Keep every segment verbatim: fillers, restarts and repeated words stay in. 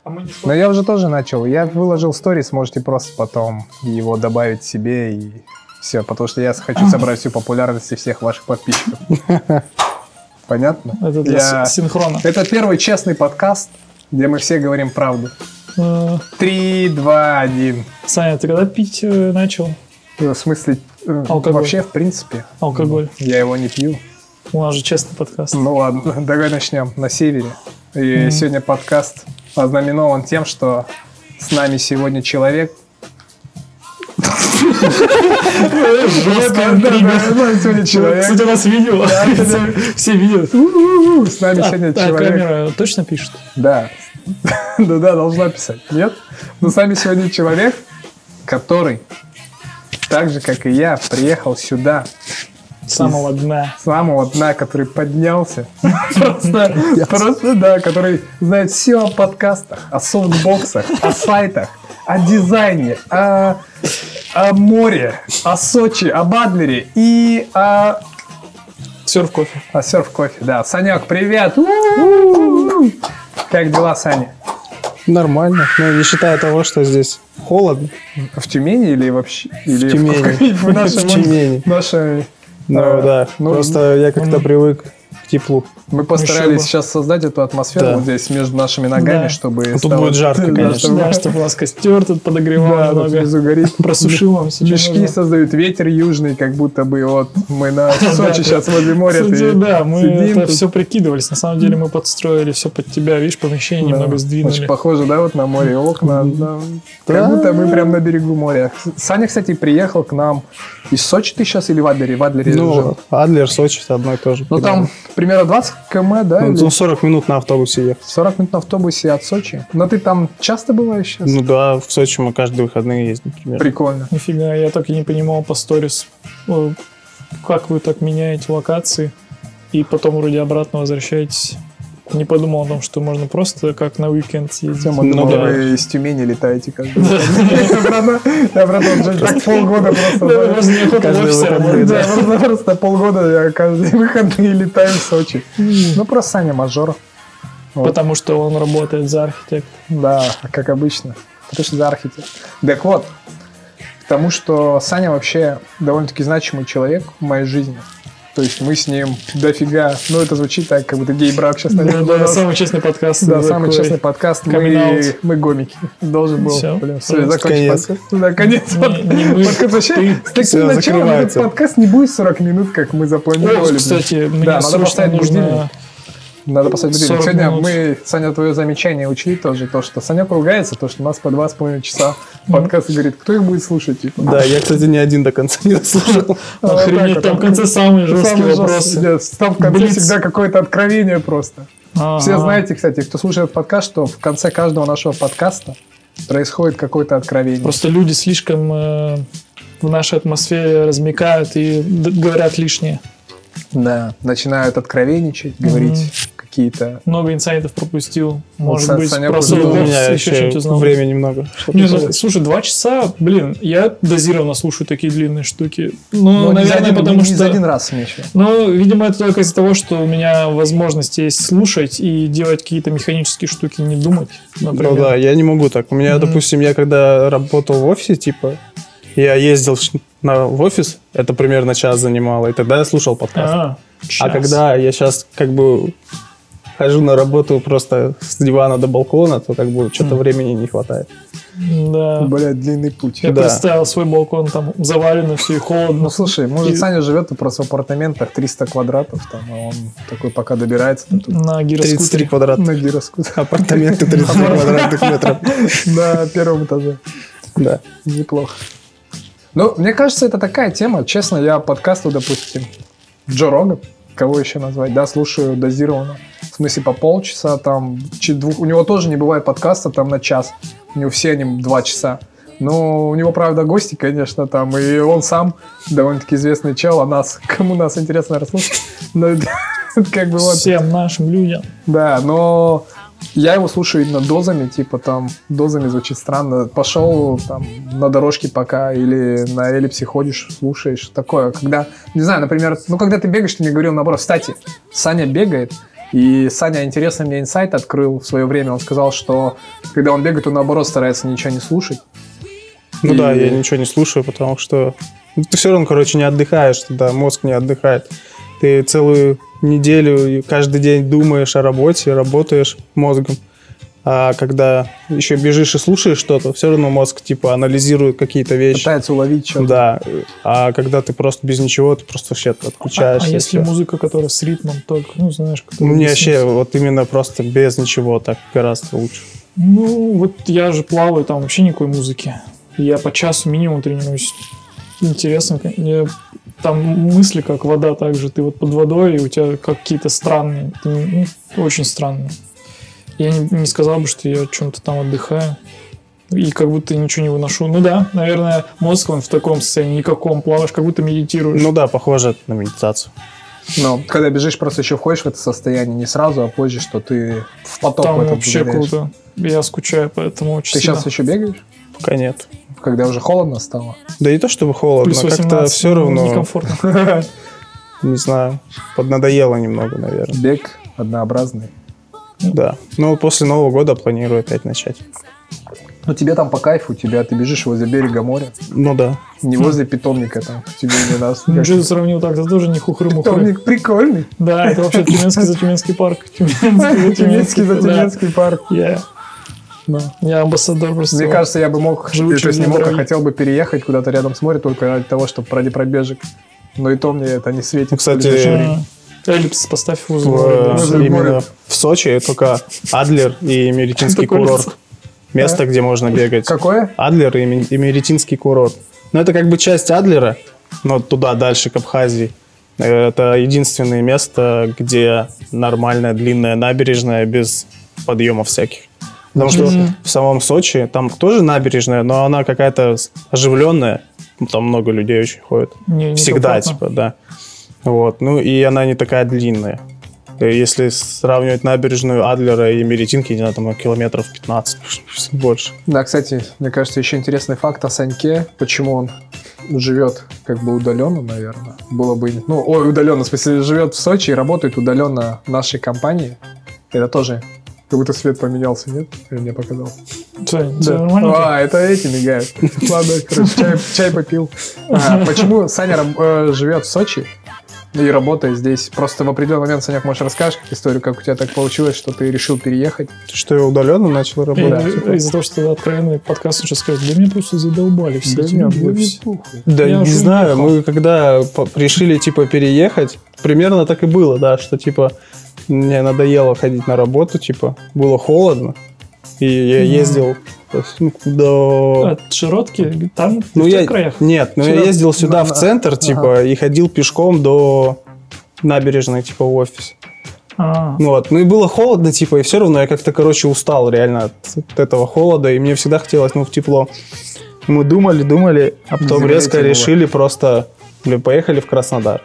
А мы не Но я уже тоже начал. Я выложил сторис, можете просто потом его добавить себе и все. Потому что я хочу собрать всю популярность всех ваших подписчиков. Понятно? Это для я... синхрона. Это первый честный подкаст, где мы все говорим правду. Три, два, один. Саня, ты когда пить начал? В смысле, алкоголь. Вообще, в принципе. Алкоголь. Я его не пью. У нас же честный подкаст. Ну ладно, давай начнем. На севере. И mm-hmm. сегодня подкаст ознаменован тем, что с нами сегодня человек. Сегодня человек. Кстати, нас видео. Все видят. С нами сегодня человек. А камера точно пишет? Да. Да, да, должна писать. Нет? Но с нами сегодня человек, который, так же, как и я, приехал сюда. С самого дна. С самого дна, который поднялся. Просто, просто, да, который знает все о подкастах, о софтбоксах, о сайтах, о дизайне, о, о море, о Сочи, об Адлере и о... Серф-кофе. О серф-кофе, да. Санек, привет! У-у-у! Как дела, Саня? Нормально, но не считая того, что здесь холодно. В Тюмени или вообще? В Тюмени. В, нашем, в Тюмени. Нашей, ну а, да, ну, просто я как-то ну, привык к теплу. Мы постарались сейчас создать эту атмосферу да. вот здесь между нашими ногами, да. чтобы... А тут стало... будет жарко, да, конечно. Чтобы, да, чтобы у вас костер тут подогревал да, немного. Внизу горит. Просушил вам сейчас. Мешки создают ветер южный, как будто бы вот мы на Сочи сейчас возле моря. Да, мы это все прикидывались. На самом деле мы подстроили все под тебя. Видишь, помещение немного сдвинули. Очень похоже, да, вот на море, окна. Как будто мы прям на берегу моря. Саня, кстати, приехал к нам из Сочи. Ты сейчас или в Адлере? В Адлере Ну, Адлер, Сочи, это одно и то же. Ну, там примерно двадцать километров, да? Ну, сорок минут на автобусе ехать. сорок минут на автобусе от Сочи. Но ты там часто бываешь сейчас? Ну да, в Сочи мы каждые выходные ездим. Примерно. Прикольно. Нифига, я так и не понимал по сторис, как вы так меняете локации и потом вроде обратно возвращаетесь. Не подумал о том, что можно просто как на уикенд съездить. Я думал, ну, да. вы из Тюмени летаете каждый день. Я правда так полгода просто. Просто полгода я каждые выходные летаю в Сочи. Ну просто Саня мажор. Потому что он работает за архитект. Да, как обычно. Потому что за архитект. Так вот, потому что Саня вообще довольно-таки значимый человек в моей жизни. То есть мы с ним дофига... Ну, это звучит так, как будто гей-брак сейчас, наверное. Да, да, самый честный подкаст. Да, самый честный подкаст. Мы, мы гомики. Должен был. Все, блин, все закончить подкаст. Да, конец. Не, не подкаст. Вообще, с таким началом этот подкаст не будет сорок минут, как мы запланировали. О, кстати, мне да, надо поставить нужно... будильник. Надо поставить будильник. Сегодня минут. Мы, Саня, твое замечание учли тоже, то, что Санек ругается, то, что у нас по два с половиной часа подкаст, и говорит, кто их будет слушать? Типа. Да, я, кстати, ни один до конца не дослушал. Охренеть, там в конце самые жесткие вопросы. Там в конце всегда какое-то откровение просто. Все знаете, кстати, кто слушает подкаст, что в конце каждого нашего подкаста происходит какое-то откровение. Просто люди слишком в нашей атмосфере размекают и говорят лишнее. Да, начинают откровенничать, говорить mm-hmm. какие-то... Много инсайтов пропустил. Может вот быть, Саня про у меня еще что-нибудь узнал. Времени немного. Нет, слушай, два часа, блин, я дозированно слушаю такие длинные штуки. Ну, Но наверное, один, потому не что... Не за один раз мне еще. Ну, видимо, это только из-за того, что у меня возможность есть слушать и делать какие-то механические штуки, не думать, например. Ну да, я не могу так. У меня, mm-hmm. допустим, я когда работал в офисе, типа... Я ездил на, в офис, это примерно час занимало, и тогда я слушал подкаст. А, а когда я сейчас как бы хожу на работу просто с дивана до балкона, то как бы что-то mm. времени не хватает. Да. Блядь, длинный путь. Я да. представил свой балкон, там завалено все и холодно. Ну слушай, может и... Саня живет просто в апартаментах триста квадратов, там, а он такой пока добирается. Тут... На гироскутере. тридцать три квадрата. На гироскутере. Апартаменты тридцать три квадратных метра. На первом этаже. Да. Неплохо. Ну, мне кажется, это такая тема. Честно, я подкасты, допустим, Джо Роган, кого еще назвать, да, слушаю дозированно. В смысле, по полчаса, там, двух... у него тоже не бывает подкаста там на час. У него все они два часа. Но у него, правда, гости, конечно, там, и он сам довольно-таки известный чел, а нас, кому нас интересно расслушать. Как бы вот. Всем нашим людям. Да, но... Я его слушаю именно дозами, типа там, дозами звучит странно. Пошел там на дорожке пока или на эллипсе ходишь, слушаешь. Такое, когда, не знаю, например, ну когда ты бегаешь, ты мне говорил наоборот. Кстати, Саня бегает, И Саня интересный мне инсайт открыл в свое время. Он сказал, что когда он бегает, он наоборот старается ничего не слушать. Ну И- да, я ничего не слушаю, потому что ну, ты все равно, короче, не отдыхаешь, тогда мозг не отдыхает. Ты целую неделю и каждый день думаешь о работе, работаешь мозгом. А когда еще бежишь и слушаешь что-то, все равно мозг типа анализирует какие-то вещи. Пытается уловить что-то. Да, а когда ты просто без ничего, ты просто вообще А, отключаешься. а и если всё. музыка, которая с ритмом только, ну, знаешь, которая Мне без вообще смысла? вот именно просто без ничего так гораздо лучше. Ну, вот я же плаваю, там вообще никакой музыки. Я по часу минимум тренируюсь. Интересно. Мне там мысли, как вода, так же. Ты вот под водой, и у тебя какие-то странные. Ты не- ну, очень странные. Я не, не сказал бы, что я о чем-то там отдыхаю. И как будто ничего не выношу. Ну да, наверное, мозг он в таком состоянии, никаком. Плаваешь, как будто медитируешь. Ну да, похоже на медитацию. Но когда бежишь, просто еще входишь в это состояние не сразу, а позже, что ты в поток там в этом вообще ударяешься. круто. Я скучаю, поэтому очень Ты сильно. сейчас еще бегаешь? Пока нет. Когда уже холодно стало? Да не то чтобы холодно, Плюс как-то восемнадцать, все ну, равно, некомфортно. не знаю, поднадоело немного, наверное. Бег однообразный. Да. Но после Нового года планирую опять начать. Ну тебе там по кайфу, тебя ты бежишь возле берега моря, Ну да. не возле питомника там. Тебе не нас. Ну, что ты сравнил так? Это тоже не хухры-мухры. Питомник прикольный. Да, это вообще Тюменский за Тюменский парк. Тюменский за Тюменский парк. Я, Ну. я амбассадор просто. Мне кажется, я бы мог, Живучий то есть не в мог, а дороге. хотел бы переехать куда-то рядом с морем только ради того, чтобы ради пробежек. Но и то мне это не светит. Ну, кстати, в ближайшее время. М, Эллипс поставь В, возле моря, да. возле именно моря. в Сочи только Адлер и Меретинский Такой курорт. лицо. Место, где можно бегать. Какое? Адлер и Ме- и Меретинский курорт. Ну, это как бы часть Адлера, но туда, дальше, к Абхазии. Э, Это единственное место, где нормальная длинная набережная без подъемов всяких. Потому что Мгм. в самом Сочи там тоже набережная, но она какая-то с- оживленная. Ну, Там много людей очень ходит. Не- Всегда, некомфортно. типа, да. Вот. Ну, и она не такая длинная. Э, Если сравнивать набережную Адлера и Меретинки, не знаю, там километров пятнадцать, больше. Да, кстати, мне кажется, еще интересный факт о Саньке, почему он живет как бы удаленно, наверное. Было бы, ну, ой, удаленно, в смысле, живет в Сочи и работает удаленно в нашей компании. Это тоже как будто свет поменялся, нет? Или мне показалось? Сань, всё нормально? А, это эти мигают. Ладно, короче, чай, чай попил. А, почему Саня раб- э, живет в Сочи и работает здесь? Просто в определенный момент, Санек, можешь расскажешь как историю, как у тебя так получилось, что ты решил переехать? Что я удаленно начал И- работать? типа. Из-за того, что откровенный подкаст сейчас скажет, да меня просто задолбали все эти не, люди в было не офисе». похуй. Да, Я не уже знаю, уехал. мы когда по- решили, типа, переехать, примерно так и было, да, что, типа, мне надоело ходить на работу, типа, было холодно, и я Мгм. ездил ну, до... От Широтки, там, Ну, в тех я... краях. Нет, ну, я Сюда- ездил сюда, на- в на- центр, ага. типа, и ходил пешком до набережной, типа, в офис. А, Ну, вот, ну, и было холодно, типа, и все равно я как-то, короче, устал реально от, от этого холода, и мне всегда хотелось, ну, в тепло. Мы думали, думали, а потом Земля резко тянула. решили просто, блин, поехали в Краснодар.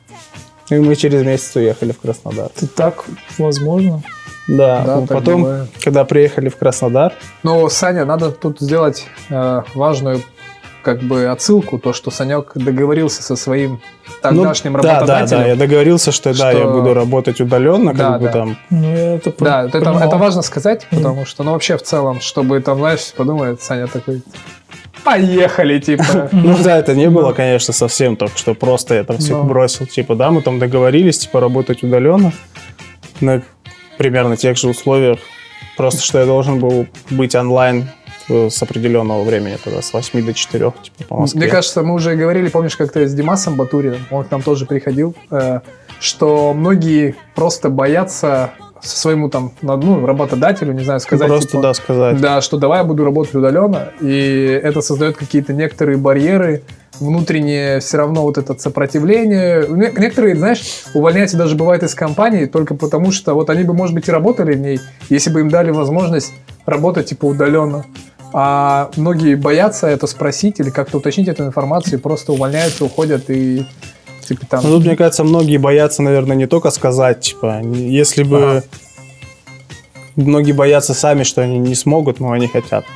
И мы через месяц уехали в Краснодар. это так возможно. Да, Да, ну, так потом, бывает. когда приехали в Краснодар, Но, Саня, надо тут сделать э, важную как бы отсылку, то, что Санек договорился со своим тогдашним ну, да, да, работодателем. да, я договорился, что, да, что- я буду работать удаленно, Да, как бы да. там. Ну, я это по- Да, это, понимал. это важно сказать, Мгм. потому что, ну, вообще в целом, чтобы там, знаешь, подумает, Саня такой, поехали, типа. Ну да, это не было, конечно, совсем только что просто я там все Ну. бросил. Типа, да, мы там договорились, типа, работать удаленно на примерно тех же условиях. Просто что я должен был быть онлайн э, с определенного времени, тогда с восьми до четырёх, типа, по Москве. Мне кажется, мы уже говорили, помнишь, как-то с Димасом Батуриным, он к нам тоже приходил, э, что многие просто боятся своему там, ну, работодателю, не знаю, сказать, Просто, типа, да, сказать. да, что давай я буду работать удаленно, и это создает какие-то некоторые барьеры, внутреннее все равно вот это сопротивление. Не- Некоторые, знаешь, увольняются даже бывает из компании только потому, что вот они бы, может быть, и работали в ней, если бы им дали возможность работать типа удаленно. А многие боятся это спросить или как-то уточнить эту информацию, и просто увольняются, уходят и типа там... Ну, тут, мне кажется, многие боятся, наверное, не только сказать, типа, если бы... Ага. Многие боятся сами, что они не смогут, но они хотят.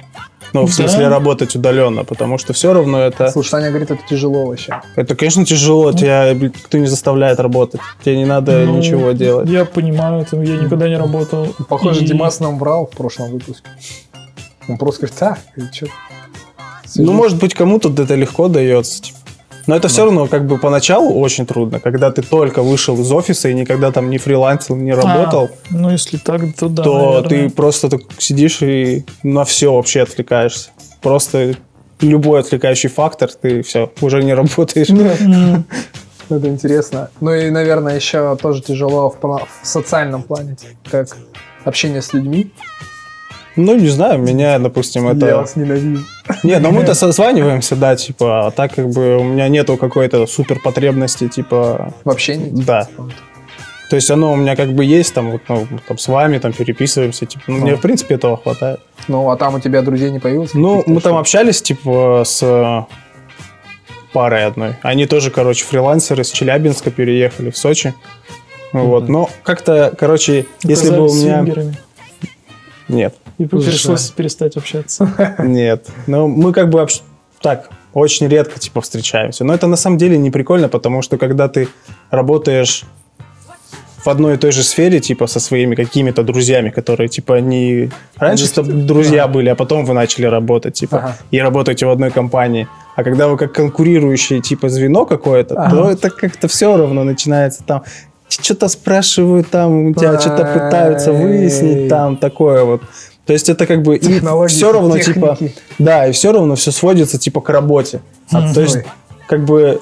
Ну, в Да. смысле, работать удаленно, потому что все равно это... Слушай, Таня говорит, это тяжело вообще. Это, конечно, тяжело, тебя блин, никто не заставляет работать, тебе не надо Ну, ничего делать. Я понимаю, это, я никогда не работал. Похоже, И- Димас нам врал в прошлом выпуске. Он просто говорит, так, и чё? Ну, может быть, кому-то это легко дается, типа. Но это все равно, как бы, поначалу очень трудно, когда ты только вышел из офиса и никогда там не фрилансил, не работал, А, ну, если так, то да, то наверное. ты просто так сидишь и на все вообще отвлекаешься. Просто любой отвлекающий фактор, ты все, уже не работаешь. М, Это интересно. Ну и, наверное, еще тоже тяжело в, пла- в социальном плане, как общение с людьми. Ну, не знаю, меня, допустим, это... Я вас ненавижу. Не, ну мы-то созваниваемся, да, типа, а так как бы у меня нету какой-то супер потребности, типа... В общении? типа, Да. с кем-то. То есть оно у меня как бы есть, там, вот, ну, там с вами там переписываемся, типа, ну, мне, в принципе, этого хватает. Ну, а там у тебя друзей не появилось? Ну, каких-то, мы там что? общались, типа, с э, парой одной. Они тоже, короче, фрилансеры с Челябинска переехали в Сочи. Вот, но как-то, короче, если бы у оказались меня... свингерами. Нет, И Слушай, пришлось перестать общаться. нет. Ну, мы как бы общ- так, очень редко, типа, встречаемся. Но это на самом деле не прикольно, потому что когда ты работаешь в одной и той же сфере, типа, со своими какими-то друзьями, которые, типа, не... Раньше Они- с тобой друзья были, а потом вы начали работать, типа, Ага. и работаете в одной компании. А когда вы как конкурирующее, типа, звено какое-то, Ага. то это как-то все равно начинается там... Что-то спрашивают там, у тебя что-то пытаются выяснить там, такое вот. То есть это как бы... И Технологии, все равно, типа... техники. Да, и все равно все сводится, типа, к работе. А, то есть, Ой. как бы...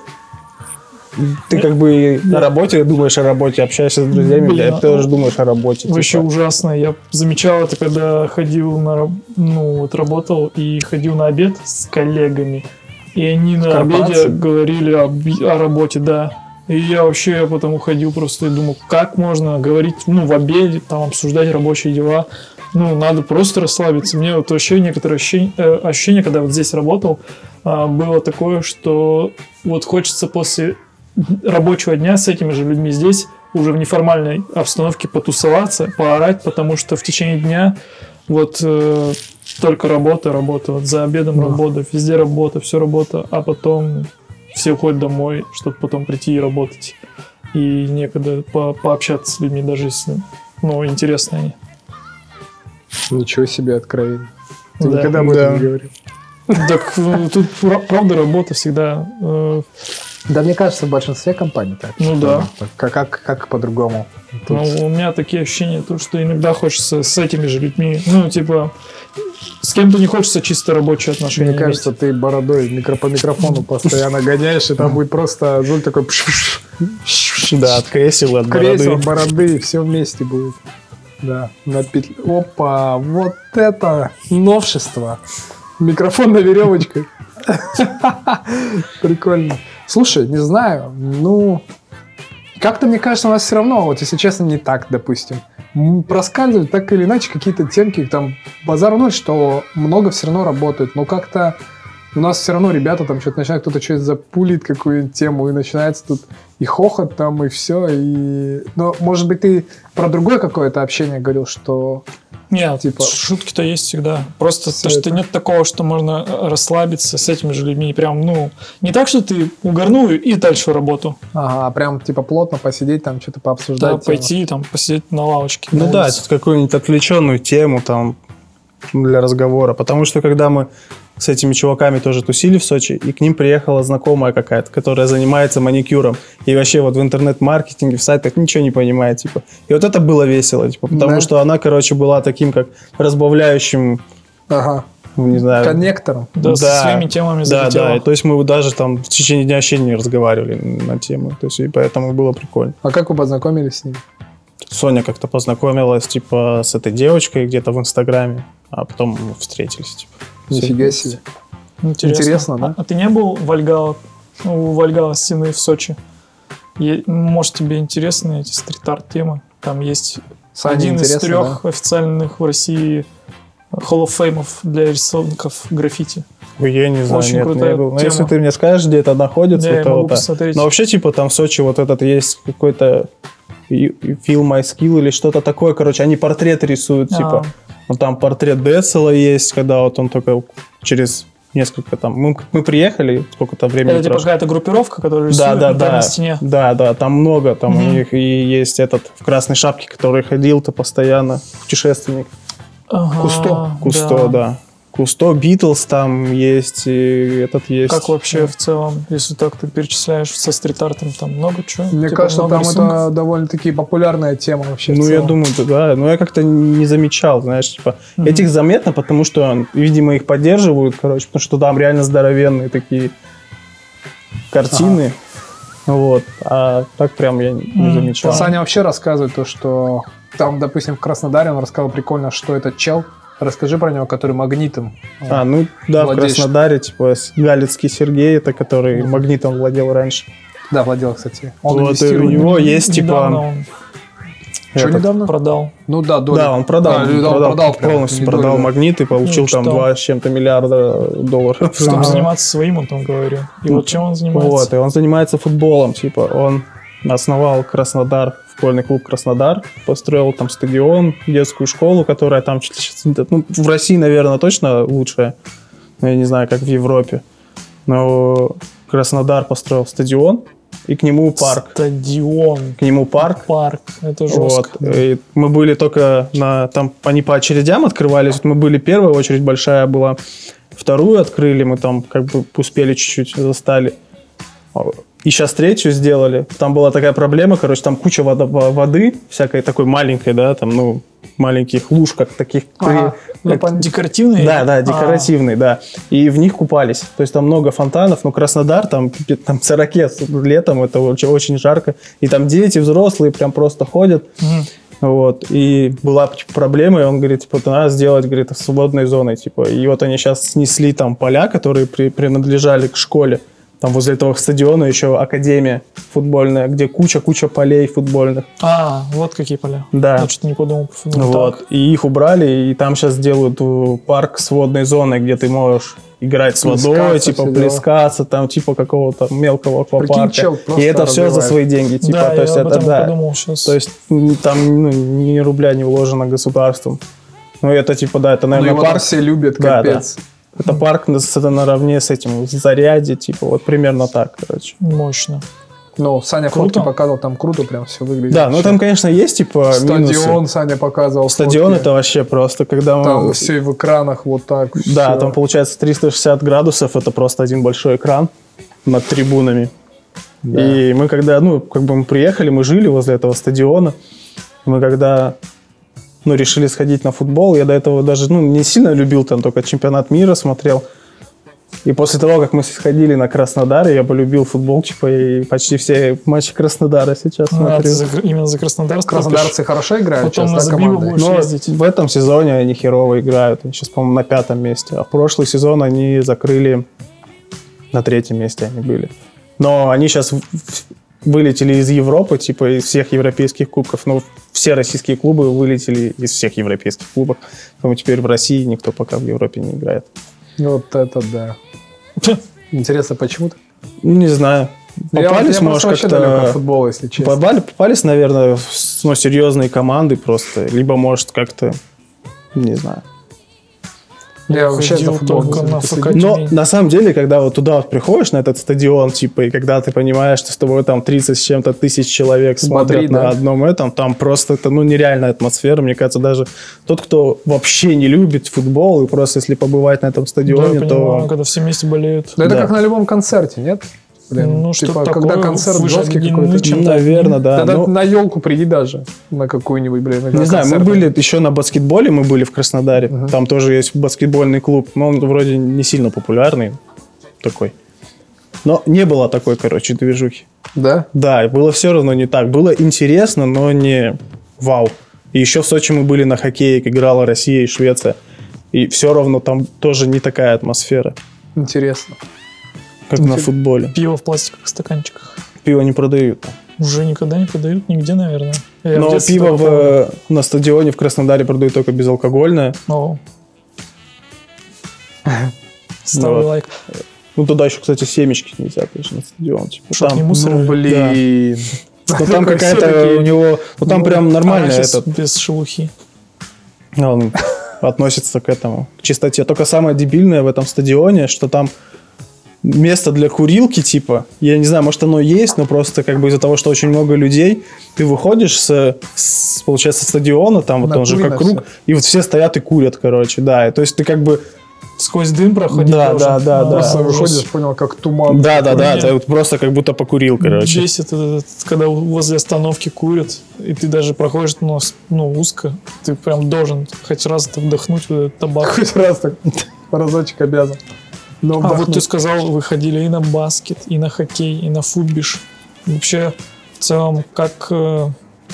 Ты как бы на работе думаешь о работе, общаешься с друзьями, Блин, да, ты тоже думаешь о работе. Вообще типа. ужасно. Я замечал это, когда ходил на... раб- Ну, вот работал и ходил на обед с коллегами. И они на корпорации? обеде говорили об- о работе, да. И я вообще потом уходил просто и думал, как можно говорить, ну, в обеде, там, обсуждать рабочие дела. Ну, надо просто расслабиться. Мне вот вообще некоторые ощущения, э, ощущения, когда вот здесь работал, а, было такое, что вот хочется после рабочего дня с этими же людьми здесь уже в неформальной обстановке потусоваться, поорать, потому что в течение дня вот э, только работа, работа, вот за обедом Да. работа, везде работа, все работа, а потом все уходят домой, чтобы потом прийти и работать. И некогда по- пообщаться с людьми, даже если, ну, интересно они. Ничего себе откровение. Ты Да. никогда об этом Да. не говорил. Так э, тут пра- правда работа всегда. э, Да, мне кажется, в большинстве компаний так. Ну что да. так. Как, как, как по-другому? Тут- Ну, у меня такие ощущения, то, что иногда хочется с этими же людьми, ну, типа, с кем-то не хочется чисто рабочие отношения. Мне кажется, ты бородой микро, по микрофону постоянно гоняешь, и там будет просто Зуль такой пш-пш-пш, Да, от кресел, от кресел, бороды. бороды, все вместе будет. Да, на петле. Опа, вот это новшество. Микрофон на веревочках. Прикольно. Слушай, не знаю, ну... Как-то, мне кажется, у нас все равно, вот если честно, не так, допустим. М, Проскальзывают так или иначе какие-то темки, там, базар ноль, что много все равно работает, но как-то у нас все равно ребята там что-то начинают, кто-то что-то запулит какую-нибудь тему, и начинается тут и хохот там, и все, и... Но, может быть, ты про другое какое-то общение говорил, что... Нет, Типа- шутки-то есть всегда. Просто Всё то, что это. нет такого, что можно э, расслабиться с этими же людьми. Прям, ну, не так, что ты угорнул и дальше в работу. Ага, прям, типа, плотно посидеть, там, что-то Да, пообсуждать. тему. пойти там посидеть на лавочке. Ну на да, улице. какую-нибудь отвлеченную тему там для разговора. Потому что когда мы с этими чуваками тоже тусили в Сочи, и к ним приехала знакомая какая-то, которая занимается маникюром. И вообще вот в интернет-маркетинге, в сайтах ничего не понимает, типа. И вот это было весело, типа, потому Да. что она, короче, была таким как разбавляющим, Ага, не знаю... коннектором. Да, со своими темами Да, залетела. да, и то есть мы даже там в течение дня вообще не разговаривали на тему, то есть и поэтому было прикольно. А как вы познакомились с ним? Соня как-то познакомилась, типа, с этой девочкой где-то в Инстаграме, а потом мы встретились, типа. Нифига себе. Интересно. Интересно, да? А, а ты не был в Вальгалла, у Вальгалла стены в Сочи? Е- может, тебе интересны эти стрит-арт-темы? Там есть Сане один из интересно, трех официальных в России холлофеймов для рисунков граффити. Ой, я не знаю, Очень нет, крутая не был. Но тема. если ты мне скажешь, где это находится, Да, я то могу вот так. посмотреть. Но вообще, типа, там в Сочи вот этот есть какой-то Feel My Skill или что-то такое, короче, они портреты рисуют, А, типа, Ну, там портрет Децела есть, когда вот он только через несколько там... Мы, мы приехали, сколько-то времени Это типа прошло. какая-то группировка, которая Да, рисует да, прямо да. на стене? Да, да, там много. Там Мгм. у них и есть этот в красной шапке, который ходил-то постоянно, путешественник. Ага, Кусто. Кусто, да. Кусто, Битлз там есть, и этот есть. Как вообще в целом, если так ты перечисляешь со стрит-артом, там много чего? Мне Типа кажется, много там рисунков? это довольно-таки популярная тема вообще. в Ну, я целом. думаю, да, да. Но я как-то не замечал, знаешь, типа, Мгм. этих заметно, потому что, видимо, их поддерживают, короче, потому что там реально здоровенные такие картины. Вот. А так прям я не Мгм. замечал. Саня вообще рассказывает то, что там, допустим, в Краснодаре он рассказал прикольно, что этот чел. Расскажи про него, который магнитом. А, ну да, Владеешь. в Краснодаре, типа, с- Галицкий Сергей, это который магнитом владел раньше. Да, владел, кстати. Он Вот, и у инвестирует. него есть, Недавно типа... он Что этот- недавно? продал. Ну да, доля. Да, он продал, А, он да, он продал, продал прям, полностью не продал долю, да. магнит и получил Ну, там читал. два с чем-то миллиарда долларов. Чтобы Ага. заниматься своим, он там говорил. И вот чем он занимается? Вот, и он занимается футболом, типа, он основал Краснодар, футбольный клуб Краснодар, построил там стадион, детскую школу, которая там, чуть ли- ну, в России, наверное, точно лучшая, но я не знаю, как в Европе, но Краснодар построил стадион, и к нему парк, Стадион. к нему парк. Парк. Это Вот. жестко. И мы были только на... Там они по очередям открывались. Мы были первая очередь большая была. Вторую открыли, мы там как бы успели чуть-чуть, застали. И сейчас третью сделали. Там была такая проблема, короче, там куча вода, воды, всякой такой маленькой, да, там, ну, маленьких луж, как таких... Ага. Ну, как- пон- декоративные? да, да, А, декоративный, да. И в них купались. То есть там много фонтанов, но Краснодар, там, пипец, там сорокес летом, это очень, очень жарко. И там дети, взрослые прям просто ходят. мгм. Вот. И была типа, проблема, и он говорит, типа, надо сделать, говорит, свободной зоной. Типа. И вот они сейчас снесли там поля, которые при- принадлежали к школе. Там возле этого стадиона еще академия футбольная, где куча-куча полей футбольных. А, вот какие поля. Да. Я что-то не подумал. по футболу. Вот. Так. И их убрали, и там сейчас делают э, парк с водной зоной, где ты можешь играть с водой, Плескаться, типа все дела. плескаться, там типа какого-то мелкого аквапарка. чел просто И это все за развивает. свои деньги. Типа, Да, то я есть об это этом да. подумал сейчас. То есть м, там ну, ни рубля не вложено государством. Ну это типа, да, это, Ну, наверное, его там парк. все любят, Да, капец. Это парк на- с- наравне с этим, с Зарядье, типа, вот примерно так, короче. Мощно. Ну, Саня Круто. фотки показывал, там круто прям все выглядит. Да, ну там, конечно, есть, типа, минусы. Стадион Саня показывал. Стадион фотки. это вообще просто, когда мы... Там все в экранах вот так. Да, всё. там получается триста шестьдесят градусов, это просто один большой экран над трибунами. Да. И мы когда, ну, как бы мы приехали, мы жили возле этого стадиона, мы когда, ну, решили сходить на футбол, я до этого даже, ну, не сильно любил, там только чемпионат мира смотрел. И после того, как мы сходили на Краснодар, я полюбил футбол, типа, и почти все матчи Краснодара сейчас Ну, а ты смотрю. за- именно за Краснодар топишь? Краснодарцы хорошо играют Потом сейчас, на да, забиву команда? будешь Но ездить. в этом сезоне они херово играют. Они сейчас, по-моему, на пятом месте. А в прошлый сезон они закрыли на третьем месте они были. Но они сейчас в- в- вылетели из Европы, типа из всех европейских кубков. Но все российские клубы вылетели из всех европейских клубов. Поэтому теперь в России никто пока в Европе не играет. Вот это да. Интересно, почему-то? Ну, не знаю. Я, Попались, я может, просто вообще далек от как-то... футбола, если честно. Попали, попались, наверное, с- ну, серьезные команды просто. Либо, может, как-то... Не знаю. Я вообще ходил за футбол только не на следил. ФК Но Тюмень. на самом деле, когда вот туда вот приходишь, на этот стадион, типа, и когда ты понимаешь, что с тобой там тридцать с чем-то тысяч человек смотрят Бодрит, на да? одном этом, там просто это, ну, нереальная атмосфера. Мне кажется, даже тот, кто вообще не любит футбол, и просто если побывать на этом Да, стадионе, я понимаю, то... когда все вместе болеют. Да это Да. как на любом концерте, нет? Блин, Ну, что типа, такое, когда концерт вы же жесткий объединены какой-то. чем-то. Ну, наверное, да. Тогда Ну, на елку приди даже, на какую-нибудь, блин. на не знаю, мы концерт. были еще на баскетболе, мы были в Краснодаре. Мгм. Там тоже есть баскетбольный клуб, но он вроде не сильно популярный такой. Но не было такой, короче, движухи. Да? Да, и было все равно не так. Было интересно, но не вау. И еще в Сочи мы были на хоккее, как играла Россия и Швеция. И все равно там тоже не такая атмосфера, Интересно. как на Интерес- футболе. Пиво в пластиковых стаканчиках. Пиво не продают там. Уже никогда не продают нигде, наверное. Я в Но детстве пиво только помню. в, на стадионе в Краснодаре продают только безалкогольное. О. Ставлю Вот. лайк. Ну, туда еще, кстати, семечки нельзя, конечно, на стадион. Типа, Чтоб там, не мусорили. Ну, блин. ну, там Такой какая-то всё-таки- у него... Ну, там Ну, прям нормально арахис этот... без шелухи. А, ну, относится к этому, к чистоте. Только самое дебильное в этом стадионе, что там место для курилки, типа, я не знаю, может оно есть, но просто как бы из-за того, что очень много людей, ты выходишь с, с получается, со стадиона, там вот он же как круг, и вот все стоят и курят, короче, да, и, то есть ты как бы... Сквозь дым проходить да, должен. да, да, а, да. Просто выходишь, понял, как туман. Да, да, да, ты вот просто как будто покурил, короче. Бесит, когда возле остановки курят, и ты даже проходишь, ну, ну узко, ты прям должен хоть раз вдохнуть вот этот табак. Хоть раз так, разочек обязан. Но а вот ты сказал, вы ходили и на баскет, и на хоккей, и на футбиш. Вообще, в целом, как э,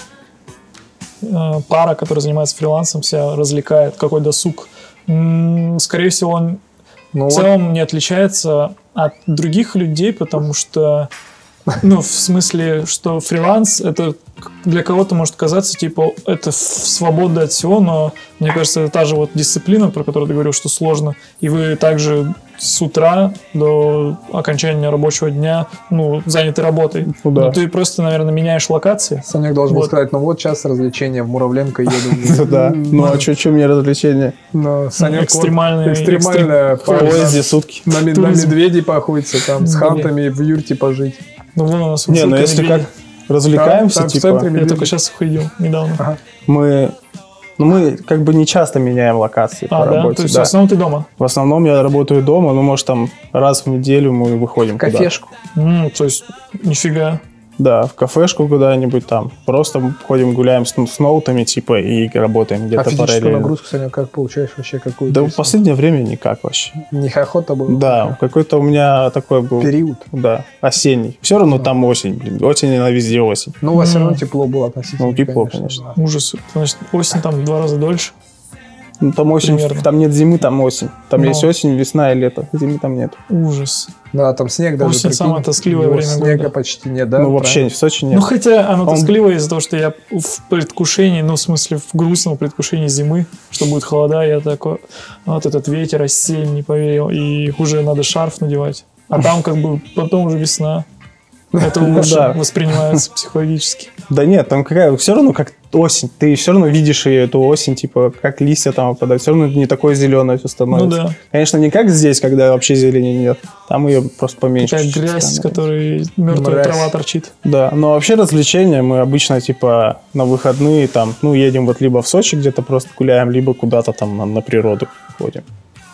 э, пара, которая занимается фрилансом, себя развлекает, какой досуг. М-м, скорее всего, он ну, в целом вот. не отличается от других людей, потому что, ну, в смысле, что фриланс, это для кого-то может казаться, типа, это свобода от всего, но, мне кажется, это та же вот дисциплина, про которую ты говорил, что сложно, и вы также с утра до окончания рабочего дня, ну, заняты работой. Ну, да. Но ты просто, наверное, меняешь локации. Санек должен был сказать, ну вот час развлечения, в Муравленко еду. Да, ну а что мне развлечения? Экстремальные. Экстремальная. В поезде сутки. На медведей поохотиться, там, с хантами в юрте пожить. Ну, вон у нас не, ну если как развлекаемся, типа... Я только сейчас уходил, недавно. Мы... Ну, мы как бы не часто меняем локации а, по да? работе. То есть да. в основном ты дома? В основном я работаю дома, ну, может, там раз в неделю мы выходим куда-то. Кафешку. Mm, то есть, нифига. Да, в кафешку куда-нибудь там. Просто ходим, гуляем с, с ноутами, типа, и работаем где-то параллельно. А физическую нагрузку, Саня, как получаешь вообще какую-то? Да в последнее время никак вообще. Не охота была? Да, какой-то у меня такой был... Период? Да, осенний. Все равно да. Там осень, блин. Осень, она везде осень. Ну, у вас mm. все равно тепло было относительно. Ну, тепло, конечно. конечно. Ужас. Значит, осень там в два раза дольше? Ну, там осень, примерно. Там нет зимы, там осень. Там Но. есть осень, весна и лето. Зимы там нет. Ужас. Да, там снег даже. Осень самое тоскливое время снега года. почти нет, да? Ну, правильно? Вообще в Сочи нет. Ну, хотя оно Он... тоскливое из-за того, что я в предвкушении, ну, в смысле, в грустном предвкушении зимы, что будет холода, я такой, вот этот ветер осенний, не поверил, и уже надо шарф надевать. А там как бы потом уже весна. Это лучше да. воспринимается психологически. Да нет, там какая, все равно как осень. Ты все равно видишь ее, эту осень, типа, как листья там выпадают. Все равно не такое зеленое все становится. Ну да. Конечно, не как здесь, когда вообще зелени нет. Там ее просто поменьше. Такая грязь, с которой мертвая Мразь. трава торчит. Да, но вообще развлечения мы обычно, типа, на выходные там, ну, едем вот либо в Сочи где-то просто гуляем, либо куда-то там на, на природу ходим.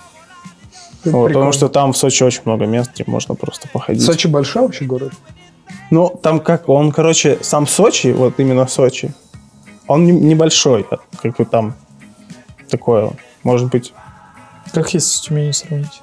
Вот, потому что там в Сочи очень много мест, где можно просто походить. Сочи большой вообще город? Ну, там как, он, короче, сам Сочи, вот именно Сочи, он не, небольшой, как бы там такое, может быть. Как если с Тюменью сравнить?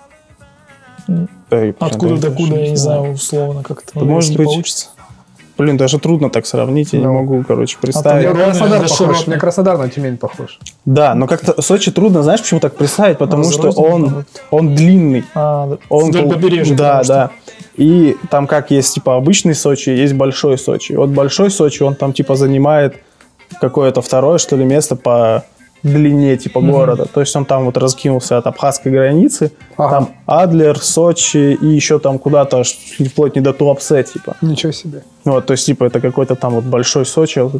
Да, откуда до куда, я не знаю, условно, как это да, может быть, получится. Блин, даже трудно так сравнить, я no. не могу, короче, представить. А мне Краснодар похож, мне Краснодар на Тюмень похож. Да, но как-то Сочи трудно, знаешь, почему так представить? Потому а, что он, он длинный. А, он вдоль побережья. Да, да. И там как есть, типа, обычный Сочи, есть большой Сочи. Вот большой Сочи, он там, типа, занимает какое-то второе, что ли, место по длине, типа, mm-hmm. города. То есть он там вот раскинулся от абхазской границы. Ага. Там Адлер, Сочи и еще там куда-то вплоть не до Туапсе, типа. Ничего себе. Вот, то есть, типа, это какой-то там вот большой Сочи. Вот.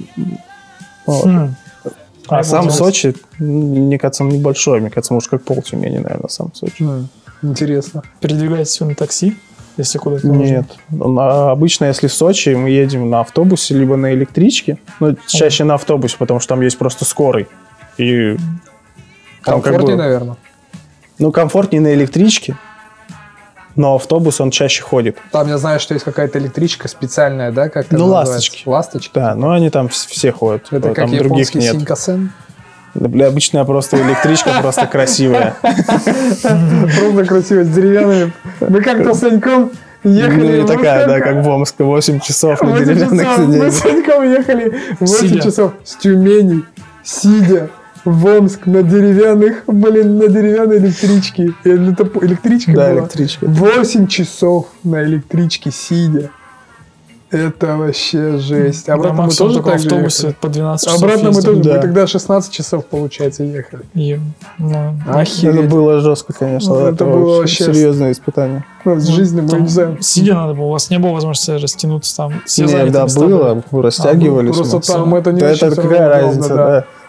Mm. А Я сам Сочи, мне кажется, он небольшой. Мне кажется, может, как пол Тюмени, наверное, сам Сочи. Mm. Интересно. Передвигаетесь вы на такси? Если куда-то Нет. Нужно. Обычно, если в Сочи, мы едем на автобусе, либо на электричке. Ну, чаще mm. на автобусе, потому что там есть просто скорый. И комфортнее, как бы, наверное. Ну, комфортнее на электричке, но автобус, он чаще ходит. Там я знаю, что есть какая-то электричка специальная, да? Как ну, ласточки. Ласточки? Да, но они там все ходят. Это там как других нет. Синкасен? Да, бля, обычная просто электричка, просто красивая. Просто красивая, с деревянными. Мы как-то с Саньком ехали. Ну, не такая, да, как в Омске, восемь часов на деревянных сиденьях. Мы с Саньком ехали восемь часов с Тюмени, сидя в Омск на деревянных, блин, на деревянной электричке. Это электричка да, была? электричка. восемь часов на электричке сидя. Это вообще жесть. Обратно да, мы тоже так в автобусе ехали. по двенадцать часов Обратно мы тоже, да. мы тогда шестнадцать часов, получается, ехали. И, ну, это было жестко, конечно. Ну, это, это было вообще серьезное испытание. Ну, с жизнью мы не знаем. Сидя надо было, у вас не было возможности растянуться там. Все Нет, да, было, растягивались. А, просто там это не да, это какая разница, да. да.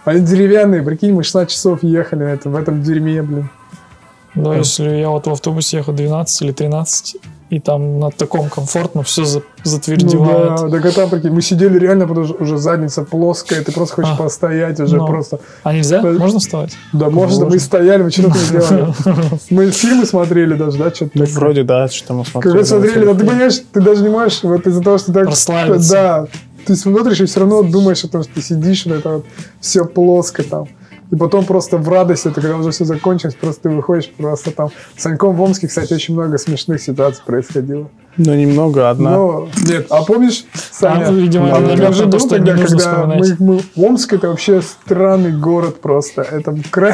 Они деревянные, прикинь, мы шестнадцать часов ехали на этом, в этом дерьме, блин. Да, если я вот в автобусе ехал двенадцать или тринадцать, и там на таком комфортно все за- затвердевает. Ну да, так а там, прикинь, мы сидели реально, потому что уже задница плоская, ты просто хочешь А, постоять уже ну. просто. А нельзя? Да. Можно вставать? Да, можно, мы стояли, мы что-то не делали. Мы фильмы смотрели даже, да, что-то Ну, такое. вроде да, что мы смотрели. Когда смотрели, но ты понимаешь, ты даже не можешь, вот из-за того, что так... Расслабиться. Да, ты смотришь и все равно думаешь о том, что ты сидишь, вот это вот все плоско там. И потом просто в радости, это когда уже все закончилось, просто ты выходишь просто там. С Саньком в Омске, кстати, очень много смешных ситуаций происходило. Ну, немного, одна. Но, нет, а помнишь, Саня, А, видимо, а это ты намёк уже на то, был что тогда, не нужно когда мы, вспоминать. мы- Омск это вообще странный город просто. Это, кра...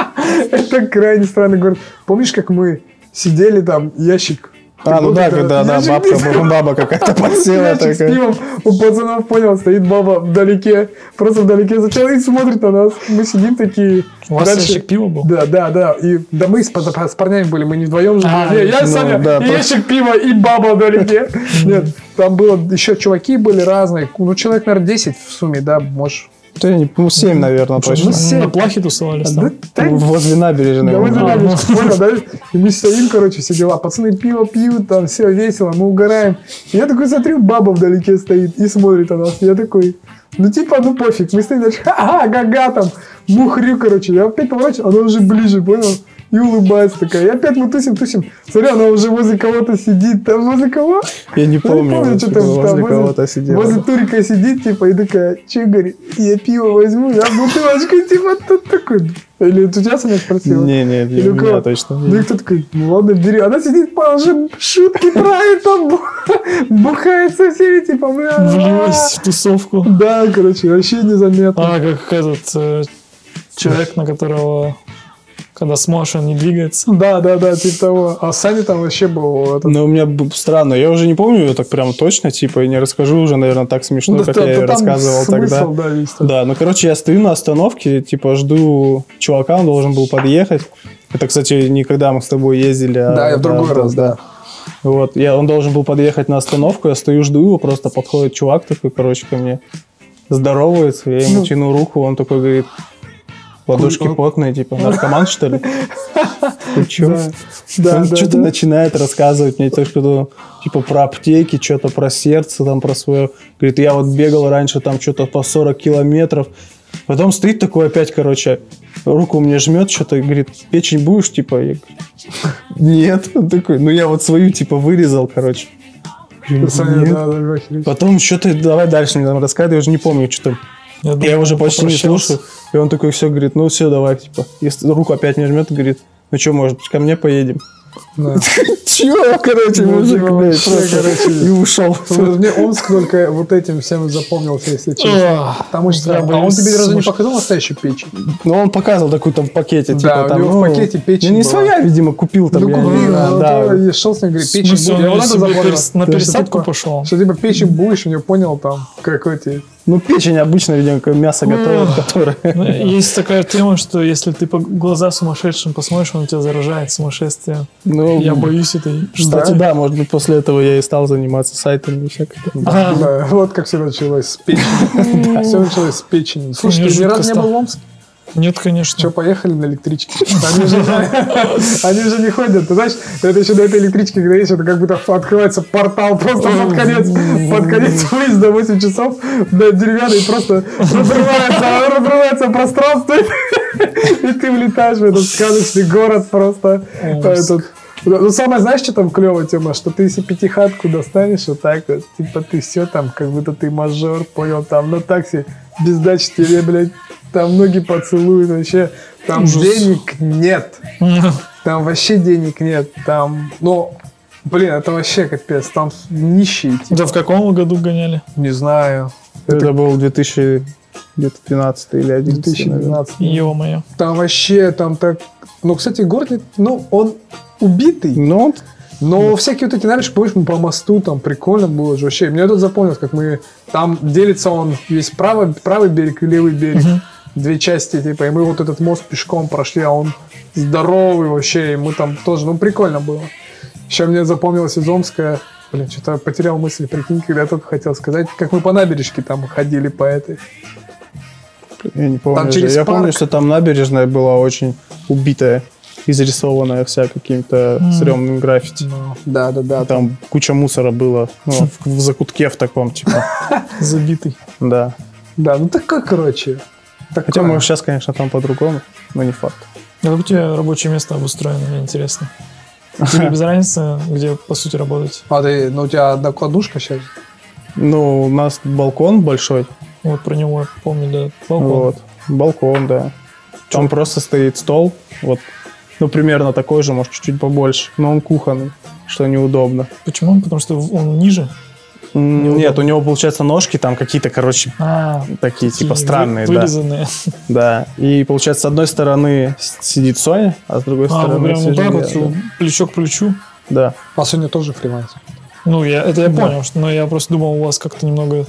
это крайне странный город. Помнишь, как мы сидели там, ящик... А, ну Вот да, это, когда, да, ящик бабка, пива. баба какая-то подсела Ящик с такая. пивом, у пацанов, понял, стоит баба вдалеке, просто вдалеке сначала и смотрит на нас. Мы сидим такие... У вас дальше- ящик пива был? Да, да, да. И да мы с, с парнями были, мы не вдвоем же А, были. Не, я, ну, Саня, да, и просто- ящик пива, и баба вдалеке. Нет, там было еще чуваки были разные. Ну, человек, наверное, десять в сумме, да, можешь. Да, я не- Ну, семь, наверное, точно. Ну, семь. На плахе тусовались Да, там? да, Возле набережной. да, мы вы были. знаете, понял, да? И мы стоим, короче, все дела. Пацаны пиво пьют, там все весело, мы угораем. И я такой смотрю, баба вдалеке стоит и смотрит на нас. Я такой, ну типа, ну пофиг. Мы стоим дальше, ха-ха, га-га, там, мухрю, короче. Я опять поворачиваю, она уже ближе, понял? И улыбается такая. И опять мы тусим, тусим. Смотрю, она уже возле кого-то сидит. Там возле кого? Я не Я помню, что что там, возле там кого-то сидела. возле Турика сидит, типа, и такая, че, говорит, я пиво возьму, я бутылочку, типа, тут такой. Или у тебя Саня спросила? Не, не, не, Или у у меня кого? точно. Ну и кто такой, ну ладно, бери. Она сидит, по уже шутки правит, там бу- бухает со всеми, типа, бля. Влилась в тусовку. Да, короче, вообще незаметно. А, как этот э, человек, на которого, когда смотришь, он не двигается. Да, да, да, типа того. А Саня там вообще был этот. Но у меня б- странно, я уже не помню ее так прям точно, типа, и не расскажу уже, наверное, так смешно, Да, как да, я да, ее там рассказывал тогда. смысл, да, весь там. Да, ну, короче, я стою на остановке, типа, жду чувака, он должен был подъехать. Это, кстати, не когда мы с тобой ездили, а... Да, я в другой раз, да. Вот, я, он должен был подъехать на остановку, я стою, жду его, просто подходит чувак такой, короче, ко мне, здоровается, я ему Ну. тяну руку, он такой говорит, ладошки Куль- потные, типа, наркоман, что ли? Ты чё? Да, да, Он да, что-то да. начинает рассказывать мне, так что типа про аптеки, что-то про сердце, там про свое. Говорит, я вот бегал раньше там что-то по сорок километров. Потом стоит такой опять, короче, руку мне жмет, что-то и говорит, печень будешь, типа? Я говорю, нет. Он такой, ну я вот свою, типа, вырезал, короче. Я Саня, говорю, «Нет». да, да, охереть. Потом что-то, давай дальше мне там рассказывай, я уже не помню, что там. Я, думаю, Я уже почти не попрощался. слушаю. И он такой все говорит, ну все, давай, типа. Если руку опять не жмет, говорит, ну что, может быть, ко мне поедем? Да. Чё, короче, Ну, мужик, типа, блядь, вообще, просто короче. и ушел. Вот мне Омск только вот этим всем запомнился, если честно. Ах, Потому что... я А он боюсь тебе разве не слушать. показал настоящую печень? Ну, он показывал такую там в пакете, Да, типа у там, него в ну, пакете печень ну, не была. своя, видимо, купил там. Ну, я не купил, знаю, ну, да. то и шел с ним, говорит, В печень смысле, будет. он Его надо себе запомнить. перес- на Что, пересадку типа, пошел? Что типа печень будешь, у него понял там, какой ты. Ну, печень обычно, видимо, как мясо готовят, которое... Ну, есть такая тема, что если ты по глаза сумасшедшим посмотришь, он тебя заражает сумасшествием. Ну, Я боюсь этой кстати, штуки. да, может быть, после этого я и стал заниматься сайтами и всякой. А, Да, вот как все началось с печени. Все началось с печени. Слушай, Мне ты ни жутко разу не был стало. в Омске? Нет, конечно. Что, поехали на электричке? Они же, они же не ходят. Ты знаешь, это еще до этой электрички, когда есть, это как будто открывается портал просто под конец, под конец выезда восемь часов, да, деревянный, просто разрывается, разрывается пространство, и ты влетаешь в этот сказочный город просто. Этот. Ну, самое, знаешь, что там клевая тема? Что ты если пятихатку достанешь вот так вот, типа ты все там, как будто ты мажор, понял, там на такси без дачи тебе, блядь, там ноги поцелуют, вообще, там Ужас. денег нет. Там вообще денег нет. Там, ну, блин, это вообще капец. Там нищие, типа, Да в каком году гоняли? не знаю, Это был две тысячи двенадцатый или две одиннадцатый, тысячи наверное. двенадцатый. Ё-моё. Там вообще, там так... Ну, кстати, город, не- ну, он убитый, Ну, но всякие вот эти, знаешь, помнишь, мы по мосту, там прикольно было же вообще. Мне тут запомнилось, как мы... Там делится он, есть правый, правый берег и левый берег. Мгм. Две части, типа, и мы вот этот мост пешком прошли, а он здоровый вообще, и мы там тоже, ну, прикольно было. Еще мне запомнилось из Омска, блин, что-то потерял мысль, прикинь, когда я только хотел сказать, как мы по набережке там ходили по этой. Я не помню. Там уже. через Я парк. помню, что там набережная была очень убитая, изрисованная вся каким-то М. стрёмным граффити. Ну, да, да, да. Там куча мусора было, ну, в, в закутке в таком, типа. Забитый. Да. Да, ну такой, короче. Хотя, Такое. может, сейчас, конечно, там по-другому, но не факт. А как у тебя рабочее место обустроено, мне интересно. Тебе без разницы, где, по сути, работать? А ты, ну у тебя одна кладушка сейчас? Ну, у нас балкон большой. Вот про него я помню, да, балкон. Вот. Балкон, да. Там просто стоит стол, вот, ну, примерно такой же, может, чуть-чуть побольше, но он кухонный, что неудобно. Почему? Потому что он ниже? М, Неудобно. Нет, у него, получается, ножки там какие-то, короче, А, такие, типа, такие странные, вы- да. вылизанные. Да. И, получается, с одной стороны с- сидит Соня, а с другой А, вы стороны прям вот сижу так я, вот, да. плечо к плечу? Да. А Соня тоже фриланс. Ну, я, это я Да. понял, что, но я просто думал, у вас как-то немного